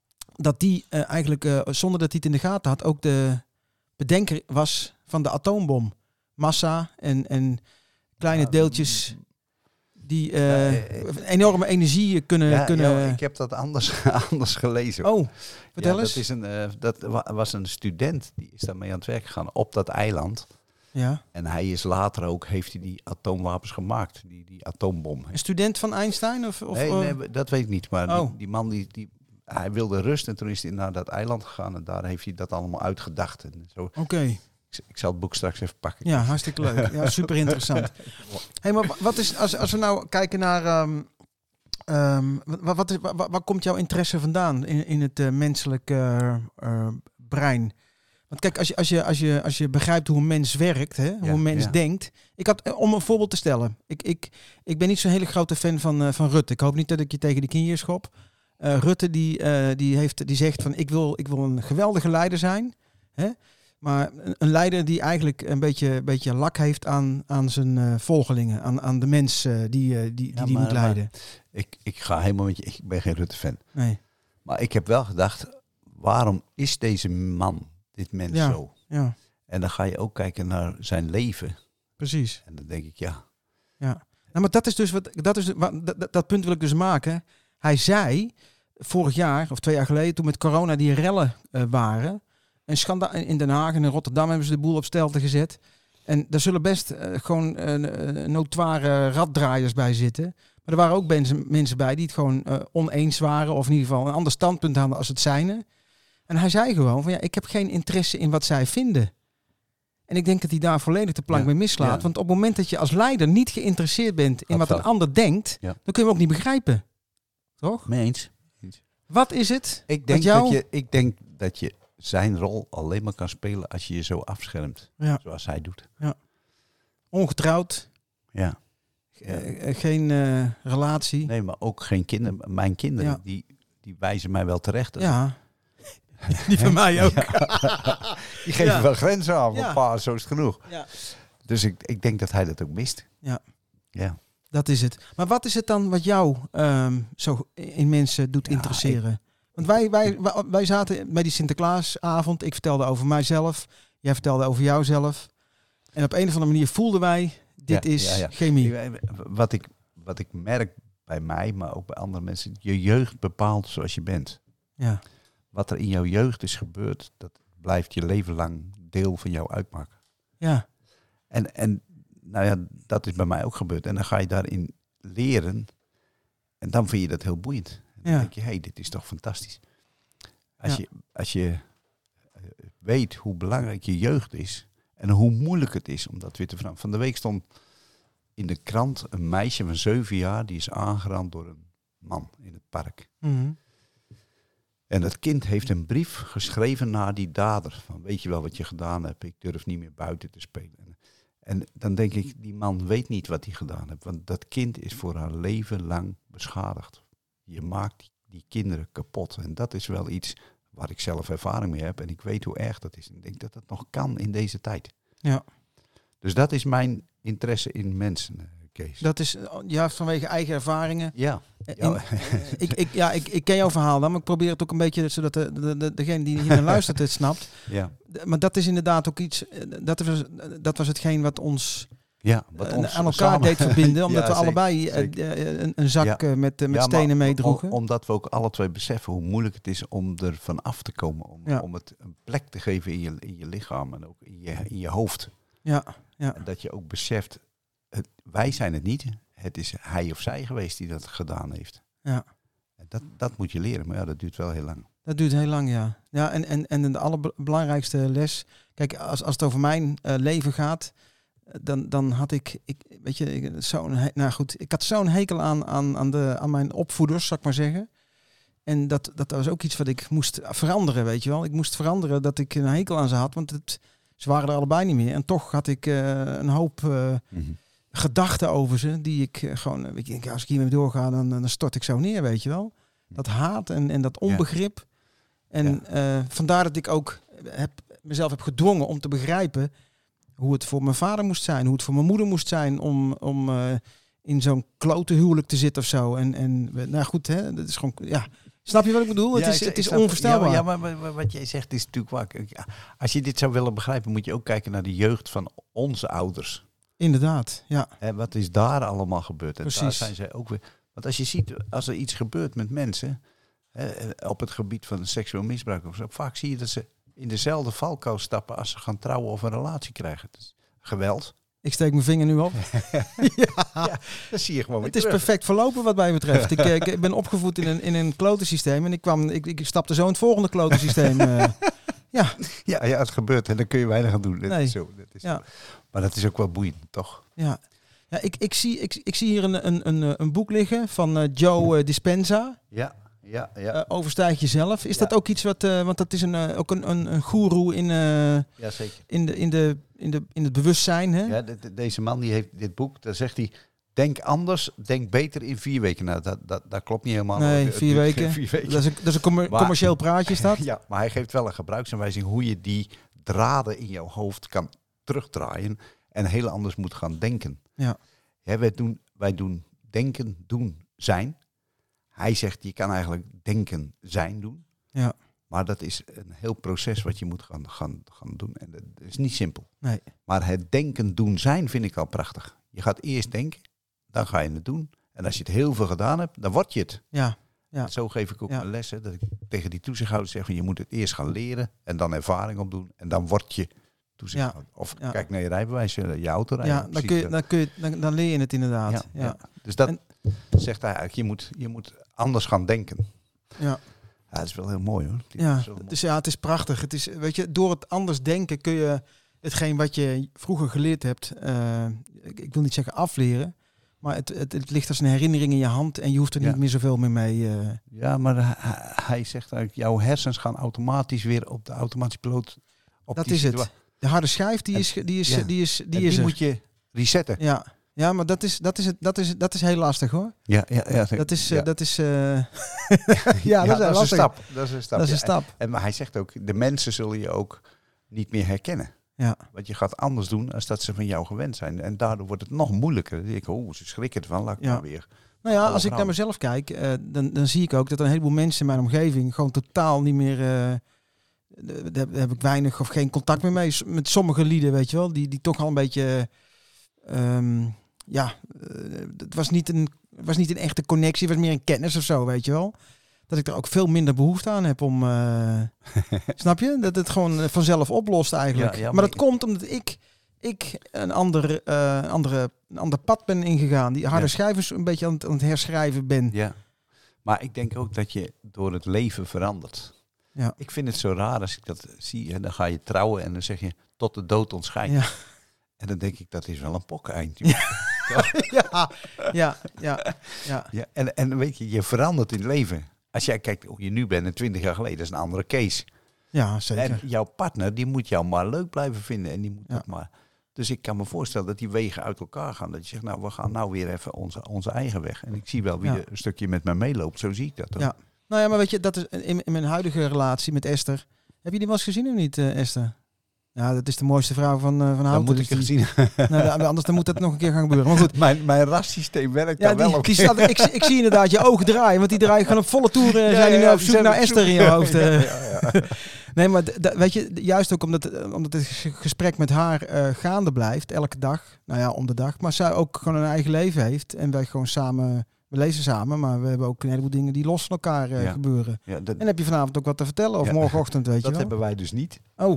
dat die uh, eigenlijk, uh, zonder dat hij het in de gaten had, ook de bedenker was van de atoombom. Massa en, en kleine ja, deeltjes die uh, ja, enorme energie kunnen... Ja, kunnen... Ja, ik heb dat anders, anders gelezen. Oh, vertel ja, eens. Dat, is een, uh, dat was een student, die is daarmee aan het werk gegaan op dat eiland. Ja. En hij is later ook, heeft hij die atoomwapens gemaakt, die, die atoombom. Een student van Einstein? Of, of, nee, nee, dat weet ik niet. Maar oh. die, die man, die, die, hij wilde rust en toen is hij naar dat eiland gegaan en daar heeft hij dat allemaal uitgedacht. Oké. Okay. Ik, ik zal het boek straks even pakken. Ja, hartstikke leuk. Ja, super interessant. Hey, maar wat is, als, als we nou kijken naar... Um, um, wat, wat is, waar, waar komt jouw interesse vandaan in, in het uh, menselijke uh, uh, brein? Want kijk, als je, als, je, als, je, als je begrijpt hoe een mens werkt, hè, hoe ja, een mens ja. denkt... Ik had, om een voorbeeld te stellen. Ik, ik, ik ben niet zo'n hele grote fan van, uh, van Rutte. Ik hoop niet dat ik je tegen de knieën schop. Uh, Rutte die, uh, die, heeft, die zegt van ik wil, ik wil een geweldige leider zijn... Hè? Maar een, een leider die eigenlijk een beetje, een beetje lak heeft aan, aan zijn uh, volgelingen. Aan, aan de mensen uh, die uh, die, die, Ja, die maar, moet leiden. Ik, ik ga helemaal met je. Ik ben geen Rutte-fan. Nee. Maar ik heb wel gedacht, waarom is deze man, dit mens Ja. zo? Ja, En dan ga je ook kijken naar zijn leven. precies. En dan denk ik, ja. Ja. Nou, maar dat is dus wat, dat, is, wat dat, dat punt wil ik dus maken. Hij zei vorig jaar of twee jaar geleden, toen met corona die rellen uh, waren, een schandaal in Den Haag en in Rotterdam hebben ze de boel op stelte gezet. En daar zullen best uh, gewoon uh, uh, notoire raddraaiers bij zitten. Maar er waren ook mensen, mensen bij die het gewoon uh, oneens waren, of in ieder geval een ander standpunt hadden als het zijne. En hij zei gewoon van ja, ik heb geen interesse in wat zij vinden. En ik denk dat hij daar volledig de plank Ja, mee mislaat. ja. Want op het moment dat je als leider niet geïnteresseerd bent in Dat wat een wel. ander denkt, Ja. dan kun je hem ook niet begrijpen. Toch? Mee eens. Wat is het? Ik denk, jou- dat je, ik denk dat je zijn rol alleen maar kan spelen als je je zo afschermt. Ja. Zoals hij doet. Ongetrouwd, Ja. eh, eh, geen eh, relatie. Nee, maar ook geen kinderen. Mijn kinderen, Ja. die, die wijzen mij wel terecht. Ja. Die van mij ook. Die geven Ja. wel grenzen aan. Ja. Ja. Pa, zo is het genoeg. Ja. Dus ik, ik denk dat hij dat ook mist. Ja. Ja. Dat is het. Maar wat is het dan wat jou ehm, zo in mensen doet Ja, interesseren? Want wij, wij, wij, wij zaten bij die Sinterklaasavond. Ik vertelde over mijzelf. Jij vertelde over jouzelf. En op een of andere manier voelden wij, dit Ja, is ja, ja. chemie. Ik- Wat ik, wat ik merk bij mij, maar ook bij andere mensen. Je jeugd bepaalt zoals je bent. Ja. Wat er in jouw jeugd is gebeurd, dat blijft je leven lang deel van jou uitmaken. Ja. En, en nou ja, dat is bij mij ook gebeurd. En dan ga je daarin leren. En dan vind je dat heel boeiend. En dan Ja. denk je, hé, hey, dit is toch fantastisch. Als Ja. je, als je eh, weet hoe belangrijk je jeugd is. En hoe moeilijk het is om dat weer te veranderen. Van de week stond in de krant een meisje van zeven jaar. Die is aangerand door een man in het park. Mhm. En dat kind heeft een brief geschreven naar die dader. Van, weet je wel wat je gedaan hebt? Ik durf niet meer buiten te spelen. En, en dan denk ik, die man weet niet wat hij gedaan heeft. Want dat kind is voor haar leven lang beschadigd. Je maakt die, die kinderen kapot. En dat is wel iets waar ik zelf ervaring mee heb. En ik weet hoe erg dat is. En ik denk dat dat nog kan in deze tijd. Ja. Dus dat is mijn interesse in mensen, eh, Kees. Dat is ja, vanwege eigen ervaringen. Ja. In- Ja. ik, ik, ja, ik, ik ken jouw verhaal dan, maar ik probeer het ook een beetje zodat de, de, de, degene die hier naar luistert het snapt. Ja. D- Maar dat is inderdaad ook iets, eh, dat was, dat was hetgeen wat ons Ja, wat eh, ons aan elkaar samen- deed verbinden, omdat Ja, we zeker, allebei eh, zeker. eh, een, een zak Ja. eh, met, eh, met Ja, maar stenen om- meedroegen. Omdat we ook alle twee beseffen hoe moeilijk het is om er van af te komen. Om, Ja. om het een plek te geven in je, in je lichaam en ook in je, in je hoofd. Ja, ja, En dat je ook beseft, het, wij zijn het niet. Het is hij of zij geweest die dat gedaan heeft. ja. En dat, dat moet je leren, maar ja, dat duurt wel heel lang. Dat duurt heel lang, ja. Ja, en, en, en de allerbelangrijkste les. Kijk, als, als het over mijn eh, leven gaat, eh, dan, dan had ik, ik weet je, ik, zo'n, he- nou goed, ik had zo'n hekel aan, aan, aan, de, aan mijn opvoeders, zal ik maar zeggen. En dat, dat was ook iets wat ik moest veranderen, weet je wel. Ik moest veranderen dat ik een hekel aan ze had, want het, ze waren er allebei niet meer. En toch had ik eh, een hoop eh, gedachten over ze, die ik eh, gewoon, weet je, als ik hiermee doorga, dan, dan stort ik zo neer, weet je wel. Dat haat en, en dat onbegrip. En eh, vandaar dat ik ook heb, mezelf heb gedwongen om te begrijpen hoe het voor mijn vader moest zijn, hoe het voor mijn moeder moest zijn om, om uh, in zo'n klote huwelijk te zitten of zo. En, en nou goed, hè, dat is gewoon, ja. Snap je wat ik bedoel? Ja, het is, ik- het ik is snap- onvoorstelbaar. Ja, maar, ja, maar, maar wat jij zegt is natuurlijk waar. Ja, als je dit zou willen begrijpen, moet je ook kijken naar de jeugd van onze ouders. Inderdaad, ja. Hè, wat is daar allemaal gebeurd? En daar Precies. zijn zij ook weer. Want als je ziet, als er iets gebeurt met mensen, hè, op het gebied van seksueel misbruik of zo, vaak zie je dat ze in dezelfde valkuil stappen als ze gaan trouwen of een relatie krijgen. Het is geweld. Ik steek mijn vinger nu op. Ja, dat zie je gewoon weer Het is terug. perfect verlopen wat mij betreft. Ik, eh, ik, ik ben opgevoed in een, in een klotensysteem en ik, kwam, ik, ik stapte zo in het volgende klotensysteem. eh. ja, Ja, ja, het gebeurt en dan kun je weinig aan doen. Dat Nee. is zo, dat is Ja. zo. Maar dat is ook wel boeiend, toch? ja. ja ik, ik, zie, ik, ik zie hier een, een, een, een boek liggen van eh, Joe eh, Dispenza. Ja, ja, ja. Uh, overstijg jezelf. Is Ja. dat ook iets wat, uh, want dat is een, uh, ook een, een, een goeroe in, uh, ja, zeker. in, de, in, de, in, de, in het bewustzijn. Hè? Ja, de- de- deze man die heeft dit boek, daar zegt hij, denk anders, denk beter in vier weken. Nou, dat, dat, dat klopt niet helemaal. Nee, Het vier duurt geen weken. vier weken. Dat is een, dat is een commer- Maar- commercieel praatje is dat. Ja, maar hij geeft wel een gebruiksaanwijzing hoe je die draden in jouw hoofd kan terugdraaien en heel anders moet gaan denken. Ja. Ja, wij, doen, wij doen denken, doen, zijn. Hij zegt, je kan eigenlijk denken, zijn doen. Ja. Maar dat is een heel proces wat je moet gaan, gaan, gaan doen. En dat is niet simpel. Nee. Maar het denken, doen, zijn vind ik al prachtig. Je gaat eerst denken, dan ga je het doen. En als je het heel veel gedaan hebt, dan word je het. Ja. Ja. Zo geef ik ook Ja. mijn lessen. Dat ik tegen die toezichthouder zeg, je moet het eerst gaan leren. En dan ervaring opdoen. En dan word je toezichthouder. Ja. Of Ja. kijk naar je rijbewijs, je autorijden. Ja, dan, kun je, dan, kun je, dan, dan leer je het inderdaad. Ja, Ja. ja. Dus dat En- zegt hij eigenlijk, je moet, je moet anders gaan denken. Ja. Ja, dat is wel heel mooi hoor. Dit Ja, is wel mooi. dus ja, het is prachtig. Het is, weet je, door het anders denken kun je hetgeen wat je vroeger geleerd hebt, uh, ik, ik wil niet zeggen afleren, maar het, het, het ligt als een herinnering in je hand en je hoeft er Ja. niet meer zoveel meer mee. Uh, Ja, maar hij, hij zegt eigenlijk, jouw hersens gaan automatisch weer op de automatische piloot. Op dat die is het. situa- De harde schijf, die En- is, die is, ja. die is, die en is die er. moet je resetten. Ja. Ja, maar dat is, dat, is het, dat, is, dat is heel lastig hoor. Ja, ja, ja. Dat is, ja. uh, dat is, uh, ja, dat Ja, is, dat is lastig. een stap. Dat is een stap. Dat is een ja. stap. En, maar hij zegt ook, de mensen zullen je ook niet meer herkennen. Ja. Want je gaat anders doen als dat ze van jou gewend zijn. En daardoor wordt het nog moeilijker. Dan denk ik, oh, ze schrikken ervan, laat ik Ja. maar weer. Nou ja, als ik Overal. naar mezelf kijk, uh, dan, dan zie ik ook dat een heleboel mensen in mijn omgeving gewoon totaal niet meer... Uh, daar heb ik weinig of geen contact meer mee. Met sommige lieden, weet je wel, die, die toch al een beetje... Um, ja, uh, het was niet, een, was niet een echte connectie, het was meer een kennis of zo, weet je wel. Dat ik er ook veel minder behoefte aan heb om... Uh, snap je? Dat het gewoon vanzelf oplost eigenlijk. Ja, ja, maar, maar dat ik- komt omdat ik... ik een ander, uh, andere, een ander pad ben ingegaan. Die harde Ja. schijvers een beetje aan het, aan het herschrijven ben. Ja. Maar ik denk ook dat je door het leven verandert. Ja. Ik vind het zo raar als ik dat zie. En dan ga je trouwen en dan zeg je tot de dood ons scheidt. Ja. En dan denk ik, dat is wel een pokkeneind. ja, ja, ja, ja. Ja, en, en weet je, je verandert in het leven. Als jij kijkt hoe je nu bent en twintig jaar geleden, dat is een andere case. Ja, zeker. En jouw partner, die moet jou maar leuk blijven vinden. En die moet Ja. dat maar. Dus ik kan me voorstellen dat die wegen uit elkaar gaan. Dat je zegt, nou, we gaan nou weer even onze, onze eigen weg. En ik zie wel wie Ja. er een stukje met me meeloopt. Zo zie ik dat. Hoor. Ja. Nou ja, maar weet je, dat is in, in mijn huidige relatie met Esther. Heb je die wel eens gezien of niet, uh, Esther? Ja, dat is de mooiste vrouw van, uh, van Houten. Dan moet dus ik het die- zien. Nou, da- anders dan moet dat nog een keer gaan gebeuren. Maar goed. Mijn, mijn rassysteem werkt Ja, daar wel die, op. die staat, ik, ik zie inderdaad je ogen draaien, want die draaien gewoon op volle toeren. En Ja, zijn die ja, nou op die zoek zijn naar op Esther in zoek. je hoofd. uh. Ja, ja, ja. Nee, maar d- d- weet je, juist ook omdat, het- omdat het ge- gesprek met haar eh, gaande blijft, elke dag. Nou ja, om de dag. Maar zij ook gewoon een eigen leven heeft. En wij gewoon samen, we lezen samen, maar we hebben ook een heleboel dingen die los van elkaar eh, Ja. gebeuren. Ja, dat, En heb je vanavond ook wat te vertellen? Of Ja. morgenochtend, weet je dat wel? hebben wij dus niet. Oh.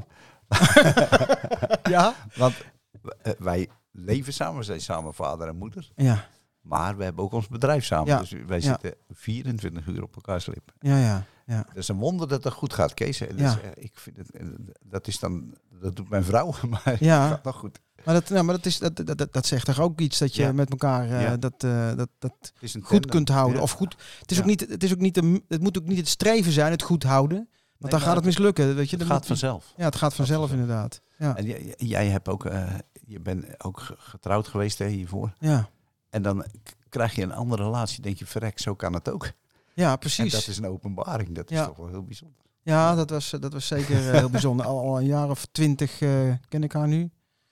Ja? Want eh, wij leven samen, we zijn samen vader en moeder. Ja, Maar we hebben ook ons bedrijf samen. Ja. Dus wij Ja. zitten vierentwintig uur op elkaar slip. ja, ja. ja. Het is een wonder dat het goed gaat, Kees. Dus, Ja. eh, ik vind het, eh, dat is dan, dat doet mijn vrouw, maar Ja. het gaat nog goed. Maar, dat, nou, maar dat, is, dat, dat, dat, dat zegt toch ook iets dat je Ja. met elkaar eh, Ja. dat, eh, dat, dat Het is een goed tandem. kunt houden. Ja. Of goed, het is Ja. ook niet, het is ook niet een, het moet ook niet het streven zijn, het goed houden. Want Nee, dan maar gaat het mislukken. Weet je? Het Dan gaat moet- vanzelf. Ja, het gaat vanzelf inderdaad. Ja. En jij, jij hebt ook, eh, je bent ook ge- getrouwd geweest hè, hiervoor. Ja. En dan k- krijg je een andere relatie. Denk je, verrek, zo kan het ook. Ja, En precies. dat is een openbaring. Dat is Ja. toch wel heel bijzonder. Ja, dat was, dat was zeker eh, heel bijzonder. Al, al een jaar of twintig eh, ken ik haar nu.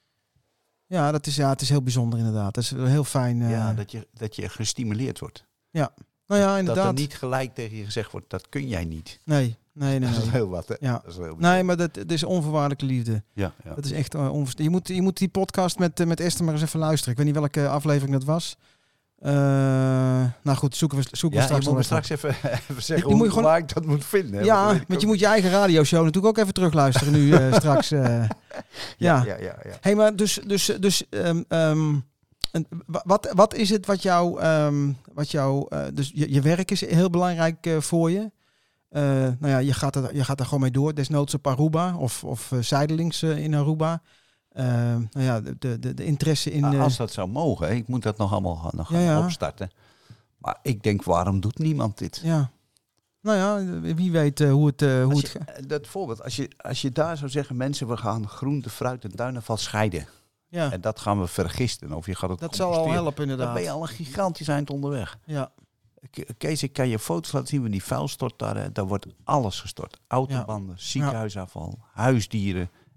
Ja, dat is, ja, het is heel bijzonder inderdaad. Dat is wel heel fijn. eh. Ja, dat je, dat je gestimuleerd wordt. Nou ja, Dat inderdaad. er niet gelijk tegen je gezegd wordt, dat kun jij niet. Nee, nee, nee. Dat is nee. heel wat, hè? Ja. Dat is wel heel bijzonder. Nee, maar dat, het is onvoorwaardelijke liefde. Ja, ja. Dat is echt uh, onverst- je, moet, je moet die podcast met, eh, met Esther maar eens even luisteren. Ik weet niet welke aflevering dat was. Uh, nou goed, zoeken we, zoeken Ja, we straks je moet me nog even straks even, even Die- zeggen die hoe, moet je gewoon- waar ik dat moet vinden. hè, op. Ja, dat weet ik want je ook moet je eigen radioshow natuurlijk ook even terugluisteren nu uh, straks. Uh, niet. ja. ja, ja, ja. Hey, maar dus, dus, dus um, um, en wa- wat, wat is het wat jou, um, wat jou uh, dus je, je werk is heel belangrijk uh, voor je. Uh, nou ja, je gaat, er, je gaat er gewoon mee door. Desnoods op Aruba of, of uh, zijdelings uh, in Aruba. Uh, nou ja, de, de, de interesse in... Maar Uh, als dat zou mogen, hè, ik moet dat nog allemaal gaan, nog gaan Ja, ja. opstarten. Maar ik denk, waarom doet niemand dit? ja. Nou ja, wie weet uh, hoe het... Uh, hoe Als het je, ga- eh, dat voorbeeld, als je, als je daar zou zeggen, mensen, we gaan groente, fruit en tuinafval scheiden. ja, En dat gaan we vergisten. Of je gaat het dat zal al composteren. helpen Dan inderdaad. ben je al een gigantisch eind onderweg. Ja, Ke- Kees, ik kan je foto's laten zien van die vuilstort daar. hè. Daar wordt alles gestort. Autobanden, ziekenhuisafval, huisdieren.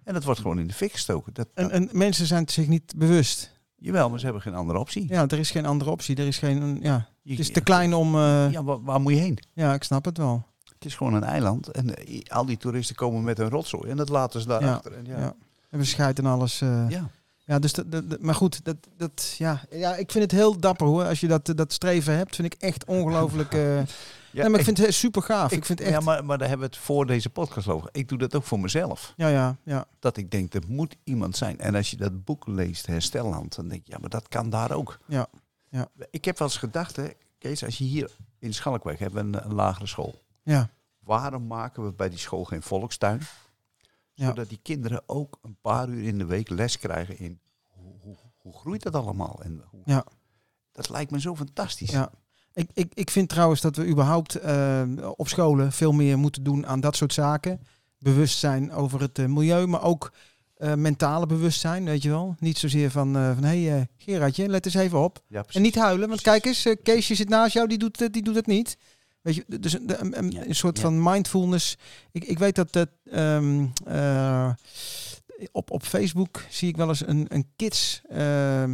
En dat wordt gewoon in de fik gestoken. Dat, En, en mensen zijn het zich niet bewust. Jawel, maar ze hebben geen andere optie. Ja, er is geen andere optie. Er is geen, ja, Je- het is te klein om... Uh, Ja, waar, waar moet je heen? ja, ik snap het wel. Het is gewoon een eiland. En uh, al die toeristen komen met een rotzooi. En dat laten ze daarachter. En ja, Ja. En we scheiden alles. Uh, ja. Ja, dus dat, dat, dat- maar goed, dat, dat, ja, ja, ik vind het heel dapper hoor. Als je dat, dat streven hebt, vind ik echt ongelooflijk. Uh, Ja, nee, maar ik vind het super gaaf. Ik, ik vind echt. Ja, maar, maar daar hebben we het voor deze podcast over. Ik doe dat ook voor mezelf. Ja, ja, ja. Dat ik denk, er moet iemand zijn. En als je dat boek leest, Herstelland, dan denk je, ja, maar dat kan daar ook. Ja, ja. Ik heb wel eens gedacht, hè, Kees, als je hier in Schalkwijk hebt, een, een lagere school. Ja, Waarom maken we bij die school geen volkstuin? Ja. Zodat die kinderen ook een paar uur in de week les krijgen in hoe, hoe, hoe groeit dat allemaal? En hoe, Ja. Dat lijkt me zo fantastisch. ja. Ik, ik, ik vind trouwens dat we überhaupt uh, op scholen veel meer moeten doen aan dat soort zaken. Bewustzijn over het uh, milieu, maar ook uh, mentale bewustzijn, weet je wel. Niet zozeer van, uh, van hé hey, uh, Gerardje, let eens even op. Ja, precies. En niet huilen, want kijk eens, uh, Keesje zit naast jou, die doet, uh, die doet het niet. Weet je, dus een, een, een, Ja, een soort ja. van mindfulness. Ik, ik weet dat het um, uh, op, op Facebook zie ik wel eens een, een kids uh,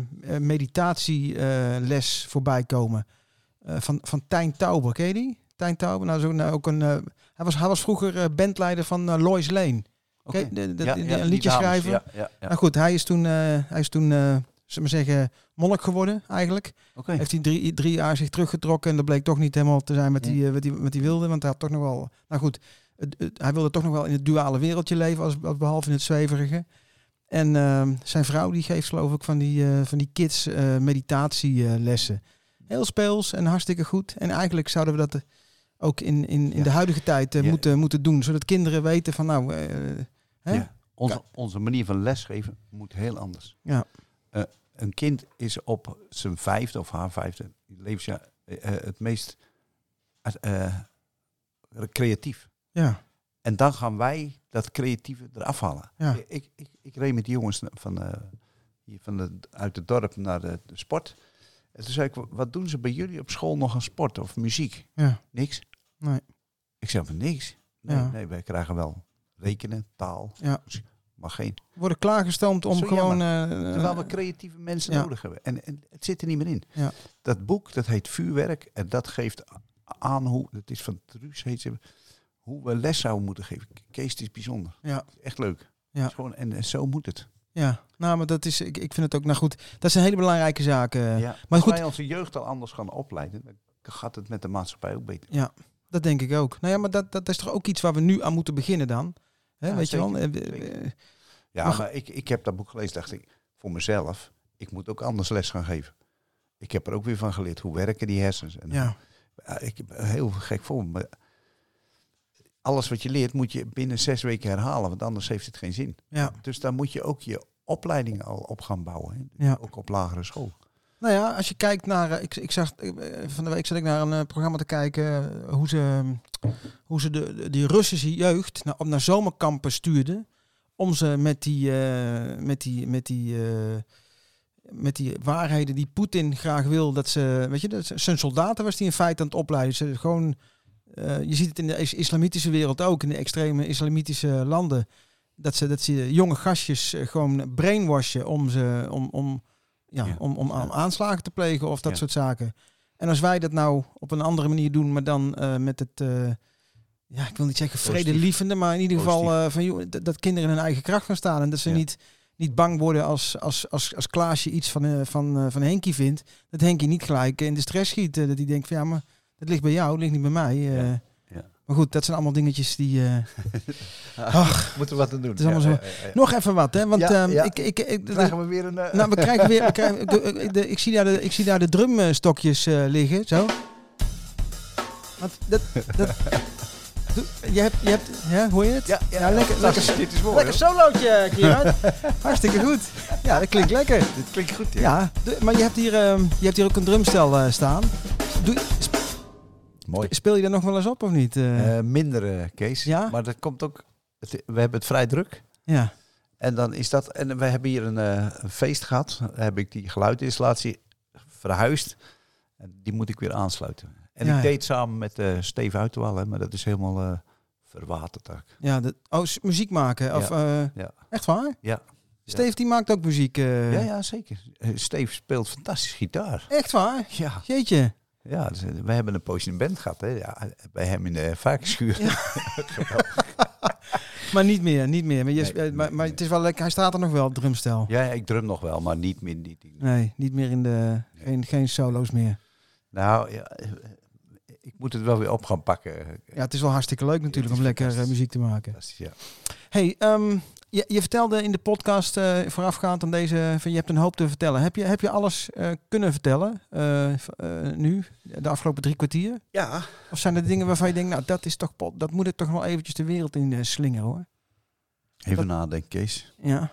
meditatieles uh, voorbij komen. Uh, van, van Tijn Tauber, ken je die? Tijn Tauber, nou, zo, nou ook een, uh, hij, was, hij was vroeger uh, bandleider van uh, Lois Lane. Oké. Okay, de, de, Ja, de, ja, een die liedje dames, schrijven. Ja, ja, ja. Nou goed, hij is toen, uh, hij is toen uh, zullen we zeggen, monnik geworden eigenlijk. Oké. Heeft hij drie, drie jaar zich teruggetrokken en dat bleek toch niet helemaal te zijn wat hij, uh, wat hij, wat hij wilde. Want hij had toch nog wel, nou goed, het, het, hij wilde toch nog wel in het duale wereldje leven, als, als behalve in het zweverige. En uh, zijn vrouw die geeft geloof ik van die, uh, van die kids uh, meditatielessen. Heel speels en hartstikke goed. En eigenlijk zouden we dat ook in, in, in Ja. de huidige tijd uh, Ja. moeten, moeten doen. Zodat kinderen weten van nou... Uh, hè? Ja. Onze, onze manier van lesgeven moet heel anders. Ja. Uh, een kind is op zijn vijfde of haar vijfde levensjaar uh, het meest uh, creatief. Ja. En dan gaan wij dat creatieve eraf halen. Ja. Ik, ik, ik reed met die jongens van, uh, hier van de, uit het dorp naar de, de sport. En toen zei ik, wat doen ze bij jullie op school nog aan sport of muziek? Ja. Niks. Nee. Ik zei van niks. Nee, Ja. nee, wij krijgen wel rekenen, taal, Ja. maar geen. We worden klaargestoomd om Zo gewoon... Uh, Terwijl we creatieve mensen ja. nodig hebben. En, en het zit er niet meer in. Ja. Dat boek, dat heet Vuurwerk. En dat geeft aan hoe, dat is van Truus heet ze, hoe we les zouden moeten geven. Kees, het is bijzonder. Ja. Echt leuk. Ja. Het is gewoon, en, en zo moet het. Ja, nou, maar dat is, ik, ik vind het ook, nou goed, dat zijn hele belangrijke zaken. Ja. Maar Als goed, wij onze jeugd al anders gaan opleiden, dan gaat het met de maatschappij ook beter. ja, dat denk ik ook. Nou ja, maar dat, dat is toch ook iets waar we nu aan moeten beginnen dan? Hè, Ja, weet zeker, je wel? Eh, zeker. eh, Ja, Maar- maar ik, ik heb dat boek gelezen, dacht ik, voor mezelf, ik moet ook anders les gaan geven. Ik heb er ook weer van geleerd, hoe werken die hersens. En Ja, Ja, ik heb een heel gek voor me. Maar alles wat je leert moet je binnen zes weken herhalen, want anders heeft het geen zin. ja. Dus daar moet je ook je opleiding al op gaan bouwen. Hè? Ja. Ook op lagere school. Nou ja, als je kijkt naar, eh, ik, ik zag, eh, van de week zat ik naar een eh, programma te kijken, eh, hoe ze, hoe ze de, de- die Russische jeugd naar, op naar zomerkampen stuurden, om ze met die, eh, met die, met die, eh, met die waarheden die Poetin graag wil, dat ze, weet je, dat zijn soldaten was die in feite aan het opleiden. Ze gewoon, eh, je ziet het in de is- islamitische wereld ook, in de extreme islamitische landen, dat ze, dat ze jonge gastjes eh, gewoon brainwashen om ze, om, om, ja, Ja. om, om aan- aanslagen te plegen of dat Ja. soort zaken. En als wij dat nou op een andere manier doen, maar dan eh, met het, eh, ja, ik wil niet zeggen Positief. vredelievende, maar in ieder geval Positief. eh, van joh, dat, dat kinderen in hun eigen kracht gaan staan en dat ze Ja. niet, niet bang worden als, als, als, als Klaasje iets van, eh, van, eh, van Henkie vindt, dat Henkie niet gelijk in de stress schiet. eh, dat hij denkt van ja, maar dat ligt bij jou, dat ligt niet bij mij. eh. Ja. Ja. Maar goed, dat zijn allemaal dingetjes die... eh, ach, Moeten we wat aan doen. het is allemaal zo. Ja, ja, ja. nog even wat, hè? Want Ja, ehm, ja. ik, ik, ik, de- Krijgen we weer een... eh, nou, we krijgen weer. We krijgen, de, de, ik, zie daar de, ik zie daar de drumstokjes eh, liggen, zo. Want dat, dat, doe- je hebt, je hebt, ja, hoor je het? ja, ja, Ja, lekker, fantastisch. lekker, Dit is mooi. lekker hoor. solootje, Gerard. Hartstikke goed. Ja, dat klinkt lekker. Dit klinkt goed. Ja. Ja, de- maar je hebt, hier, ehm, je hebt hier ook een drumstel eh, staan. Doe, sp- Mooi. speel je daar nog wel eens op of niet? Eh, Eh, minder, eh, Kees. Ja? Maar dat komt ook... Het, we hebben het vrij druk. ja, En dan is dat... En we hebben hier een, eh, een feest gehad. Daar heb ik die geluidinstallatie verhuisd. En die moet ik weer aansluiten. En Ja, ik ja. deed samen met eh Steve Uitwal, hè, maar dat is helemaal eh, verwaterd ook. Ja, de, oh, s- muziek maken. Of, Ja. eh, Ja. Echt waar? Ja. Steve die maakt ook muziek. eh. Ja, ja, zeker. Eh, Steve speelt fantastisch gitaar. Echt waar? Ja, Jeetje. ja dus, eh, we hebben een poosje in een band gehad. Hè. Ja, bij hem in de varkensschuur. Maar niet meer, niet meer. Maar, je, Nee, eh, nee, maar, maar nee. het is wel lekker. Hij staat er nog wel op drumstel. Ja, ja, ik drum nog wel, maar niet meer. Niet, niet. Nee, niet meer in de... Geen, geen solo's meer. Nou, ja, eh, ik moet het wel weer op gaan pakken. Ja, het is wel hartstikke leuk natuurlijk het om is lekker eh, fantastisch. muziek te maken. Fantastisch, ja. Hey, ehm, je, je vertelde in de podcast eh, voorafgaand aan deze... Van, je hebt een hoop te vertellen. Heb je, heb je alles eh, kunnen vertellen eh, v- eh, nu, de afgelopen drie kwartier? Ja. Of zijn er dingen waarvan je denkt, nou, dat, is toch, pot- dat moet ik toch wel eventjes de wereld in eh, slingeren, hoor? Even nadenken, Kees. Ja.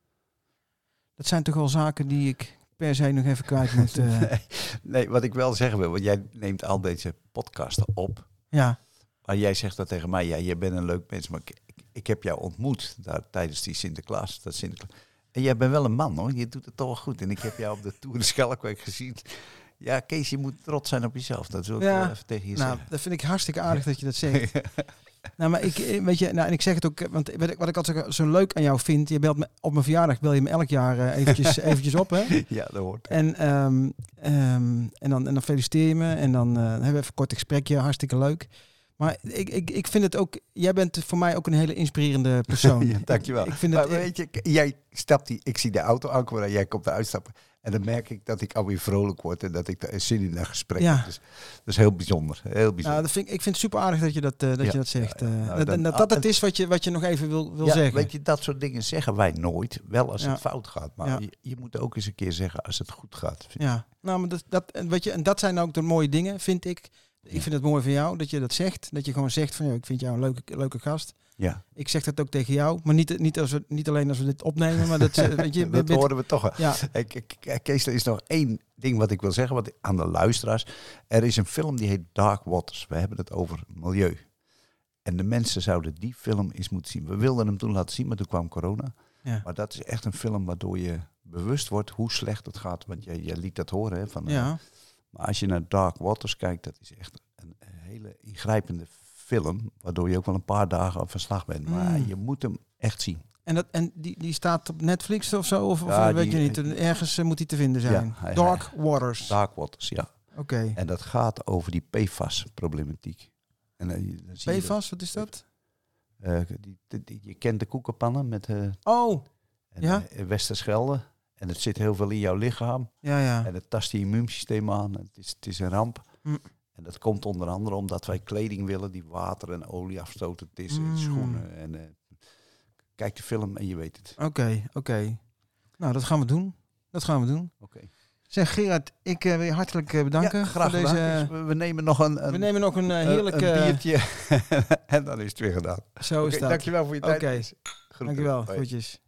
Dat zijn toch wel zaken die ik per se nog even kwijt moet... eh, Nee, nee, wat ik wel zeggen wil, want jij neemt al deze podcasten op. Ja, Maar jij zegt dat tegen mij, ja, jij bent een leuk mens, maar ik, ik, ik heb jou ontmoet daar tijdens die Sinterklaas, dat Sinterklaas. En jij bent wel een man, hoor. Je doet het toch wel goed. En ik heb jou op de Tour de Schalkwijk gezien. Ja, Kees, je moet trots zijn op jezelf. Dat wil ik Ja, wel even tegen je nou, zeggen. dat vind ik hartstikke aardig dat je dat zegt. Nou, maar ik, eh, weet je, nou, en ik zeg het ook, want wat ik, wat ik altijd zo, zo leuk aan jou vind, je belt me op mijn verjaardag, bel je me elk jaar eh, eventjes, eventjes op, hè? Ja, dat hoort. En, ehm, ehm, en, dan, en dan feliciteer je me en dan eh, hebben we even een kort gesprekje, hartstikke leuk. Maar ik, ik, ik vind het ook, jij bent voor mij ook een hele inspirerende persoon. Ja, dankjewel. Ik, ik vind maar het, weet je, jij stapt die, ik zie de auto aankomen en jij komt eruit stappen. En dan merk ik dat ik alweer vrolijk word en dat ik daar zin in een gesprek Ja. heb. Dus dat is heel bijzonder. Heel bijzonder. nou, dat vind ik, ik vind het super aardig dat je dat, eh, dat, Ja, je dat zegt. ja, ja. eh. Nou, dat, dan- dat, dat ah, het is wat je, wat je nog even wil, wil ja, zeggen. weet je, dat soort dingen zeggen wij nooit. Wel als Ja. het fout gaat. Maar Ja. je, je moet ook eens een keer zeggen als het goed gaat. Ja, nou, maar dat, dat, en weet je, en dat zijn ook de mooie dingen, vind ik. Ik vind het mooi van jou dat je dat zegt. Dat je gewoon zegt van, ja, ik vind jou een leuke, leuke gast. Ja, Ik zeg dat ook tegen jou. Maar niet, niet, als we, niet alleen als we dit opnemen, maar dat, eh, weet je... dat bent- horen we toch wel. ja, Ik- ik- Kees, er is nog één ding wat ik wil zeggen wat aan de luisteraars. Er is een film die heet Dark Waters. We hebben het over milieu. En de mensen zouden die film eens moeten zien. We wilden hem toen laten zien, maar toen kwam corona. ja, Maar dat is echt een film waardoor je bewust wordt hoe slecht het gaat. Want jij, jij liet dat horen. Hè, van, ja. Maar als je naar Dark Waters kijkt, dat is echt een, een hele ingrijpende film. Waardoor je ook wel een paar dagen op verslag bent. Maar Mm. je moet hem echt zien. En, dat, en die, die staat op Netflix of zo? Of, of Ja, weet die- je niet? Ergens eh, moet die te vinden zijn. Ja, hij- Dark Waters. Dark Waters, ja. Oké. En dat gaat over die P F A S-problematiek. En eh, je- dan zie je P F A S, wat is dat? dat, eh, die, die- die- je kent de koekenpannen met eh Oh, en, Ja. eh, Westerschelde. En het zit heel veel in jouw lichaam. ja, ja. En het tast je immuunsysteem aan. Het is, het is een ramp. Mm. En dat komt onder andere omdat wij kleding willen die water en olie afstotend is. Mm. En schoenen. En, eh, kijk de film en je weet het. Oké, oké. Nou, dat gaan we doen. Dat gaan we doen. Oké. Zeg Gerard, ik eh, wil je hartelijk eh, bedanken Ja, graag voor deze... gedaan. Dus we, we nemen nog een, een, we nemen nog een uh, een- heerlijke... een biertje. En dan is het weer gedaan. Zo is Oké, dat. dankjewel voor je tijd. Oké. Groeten. Dankjewel. Hoi. Groetjes.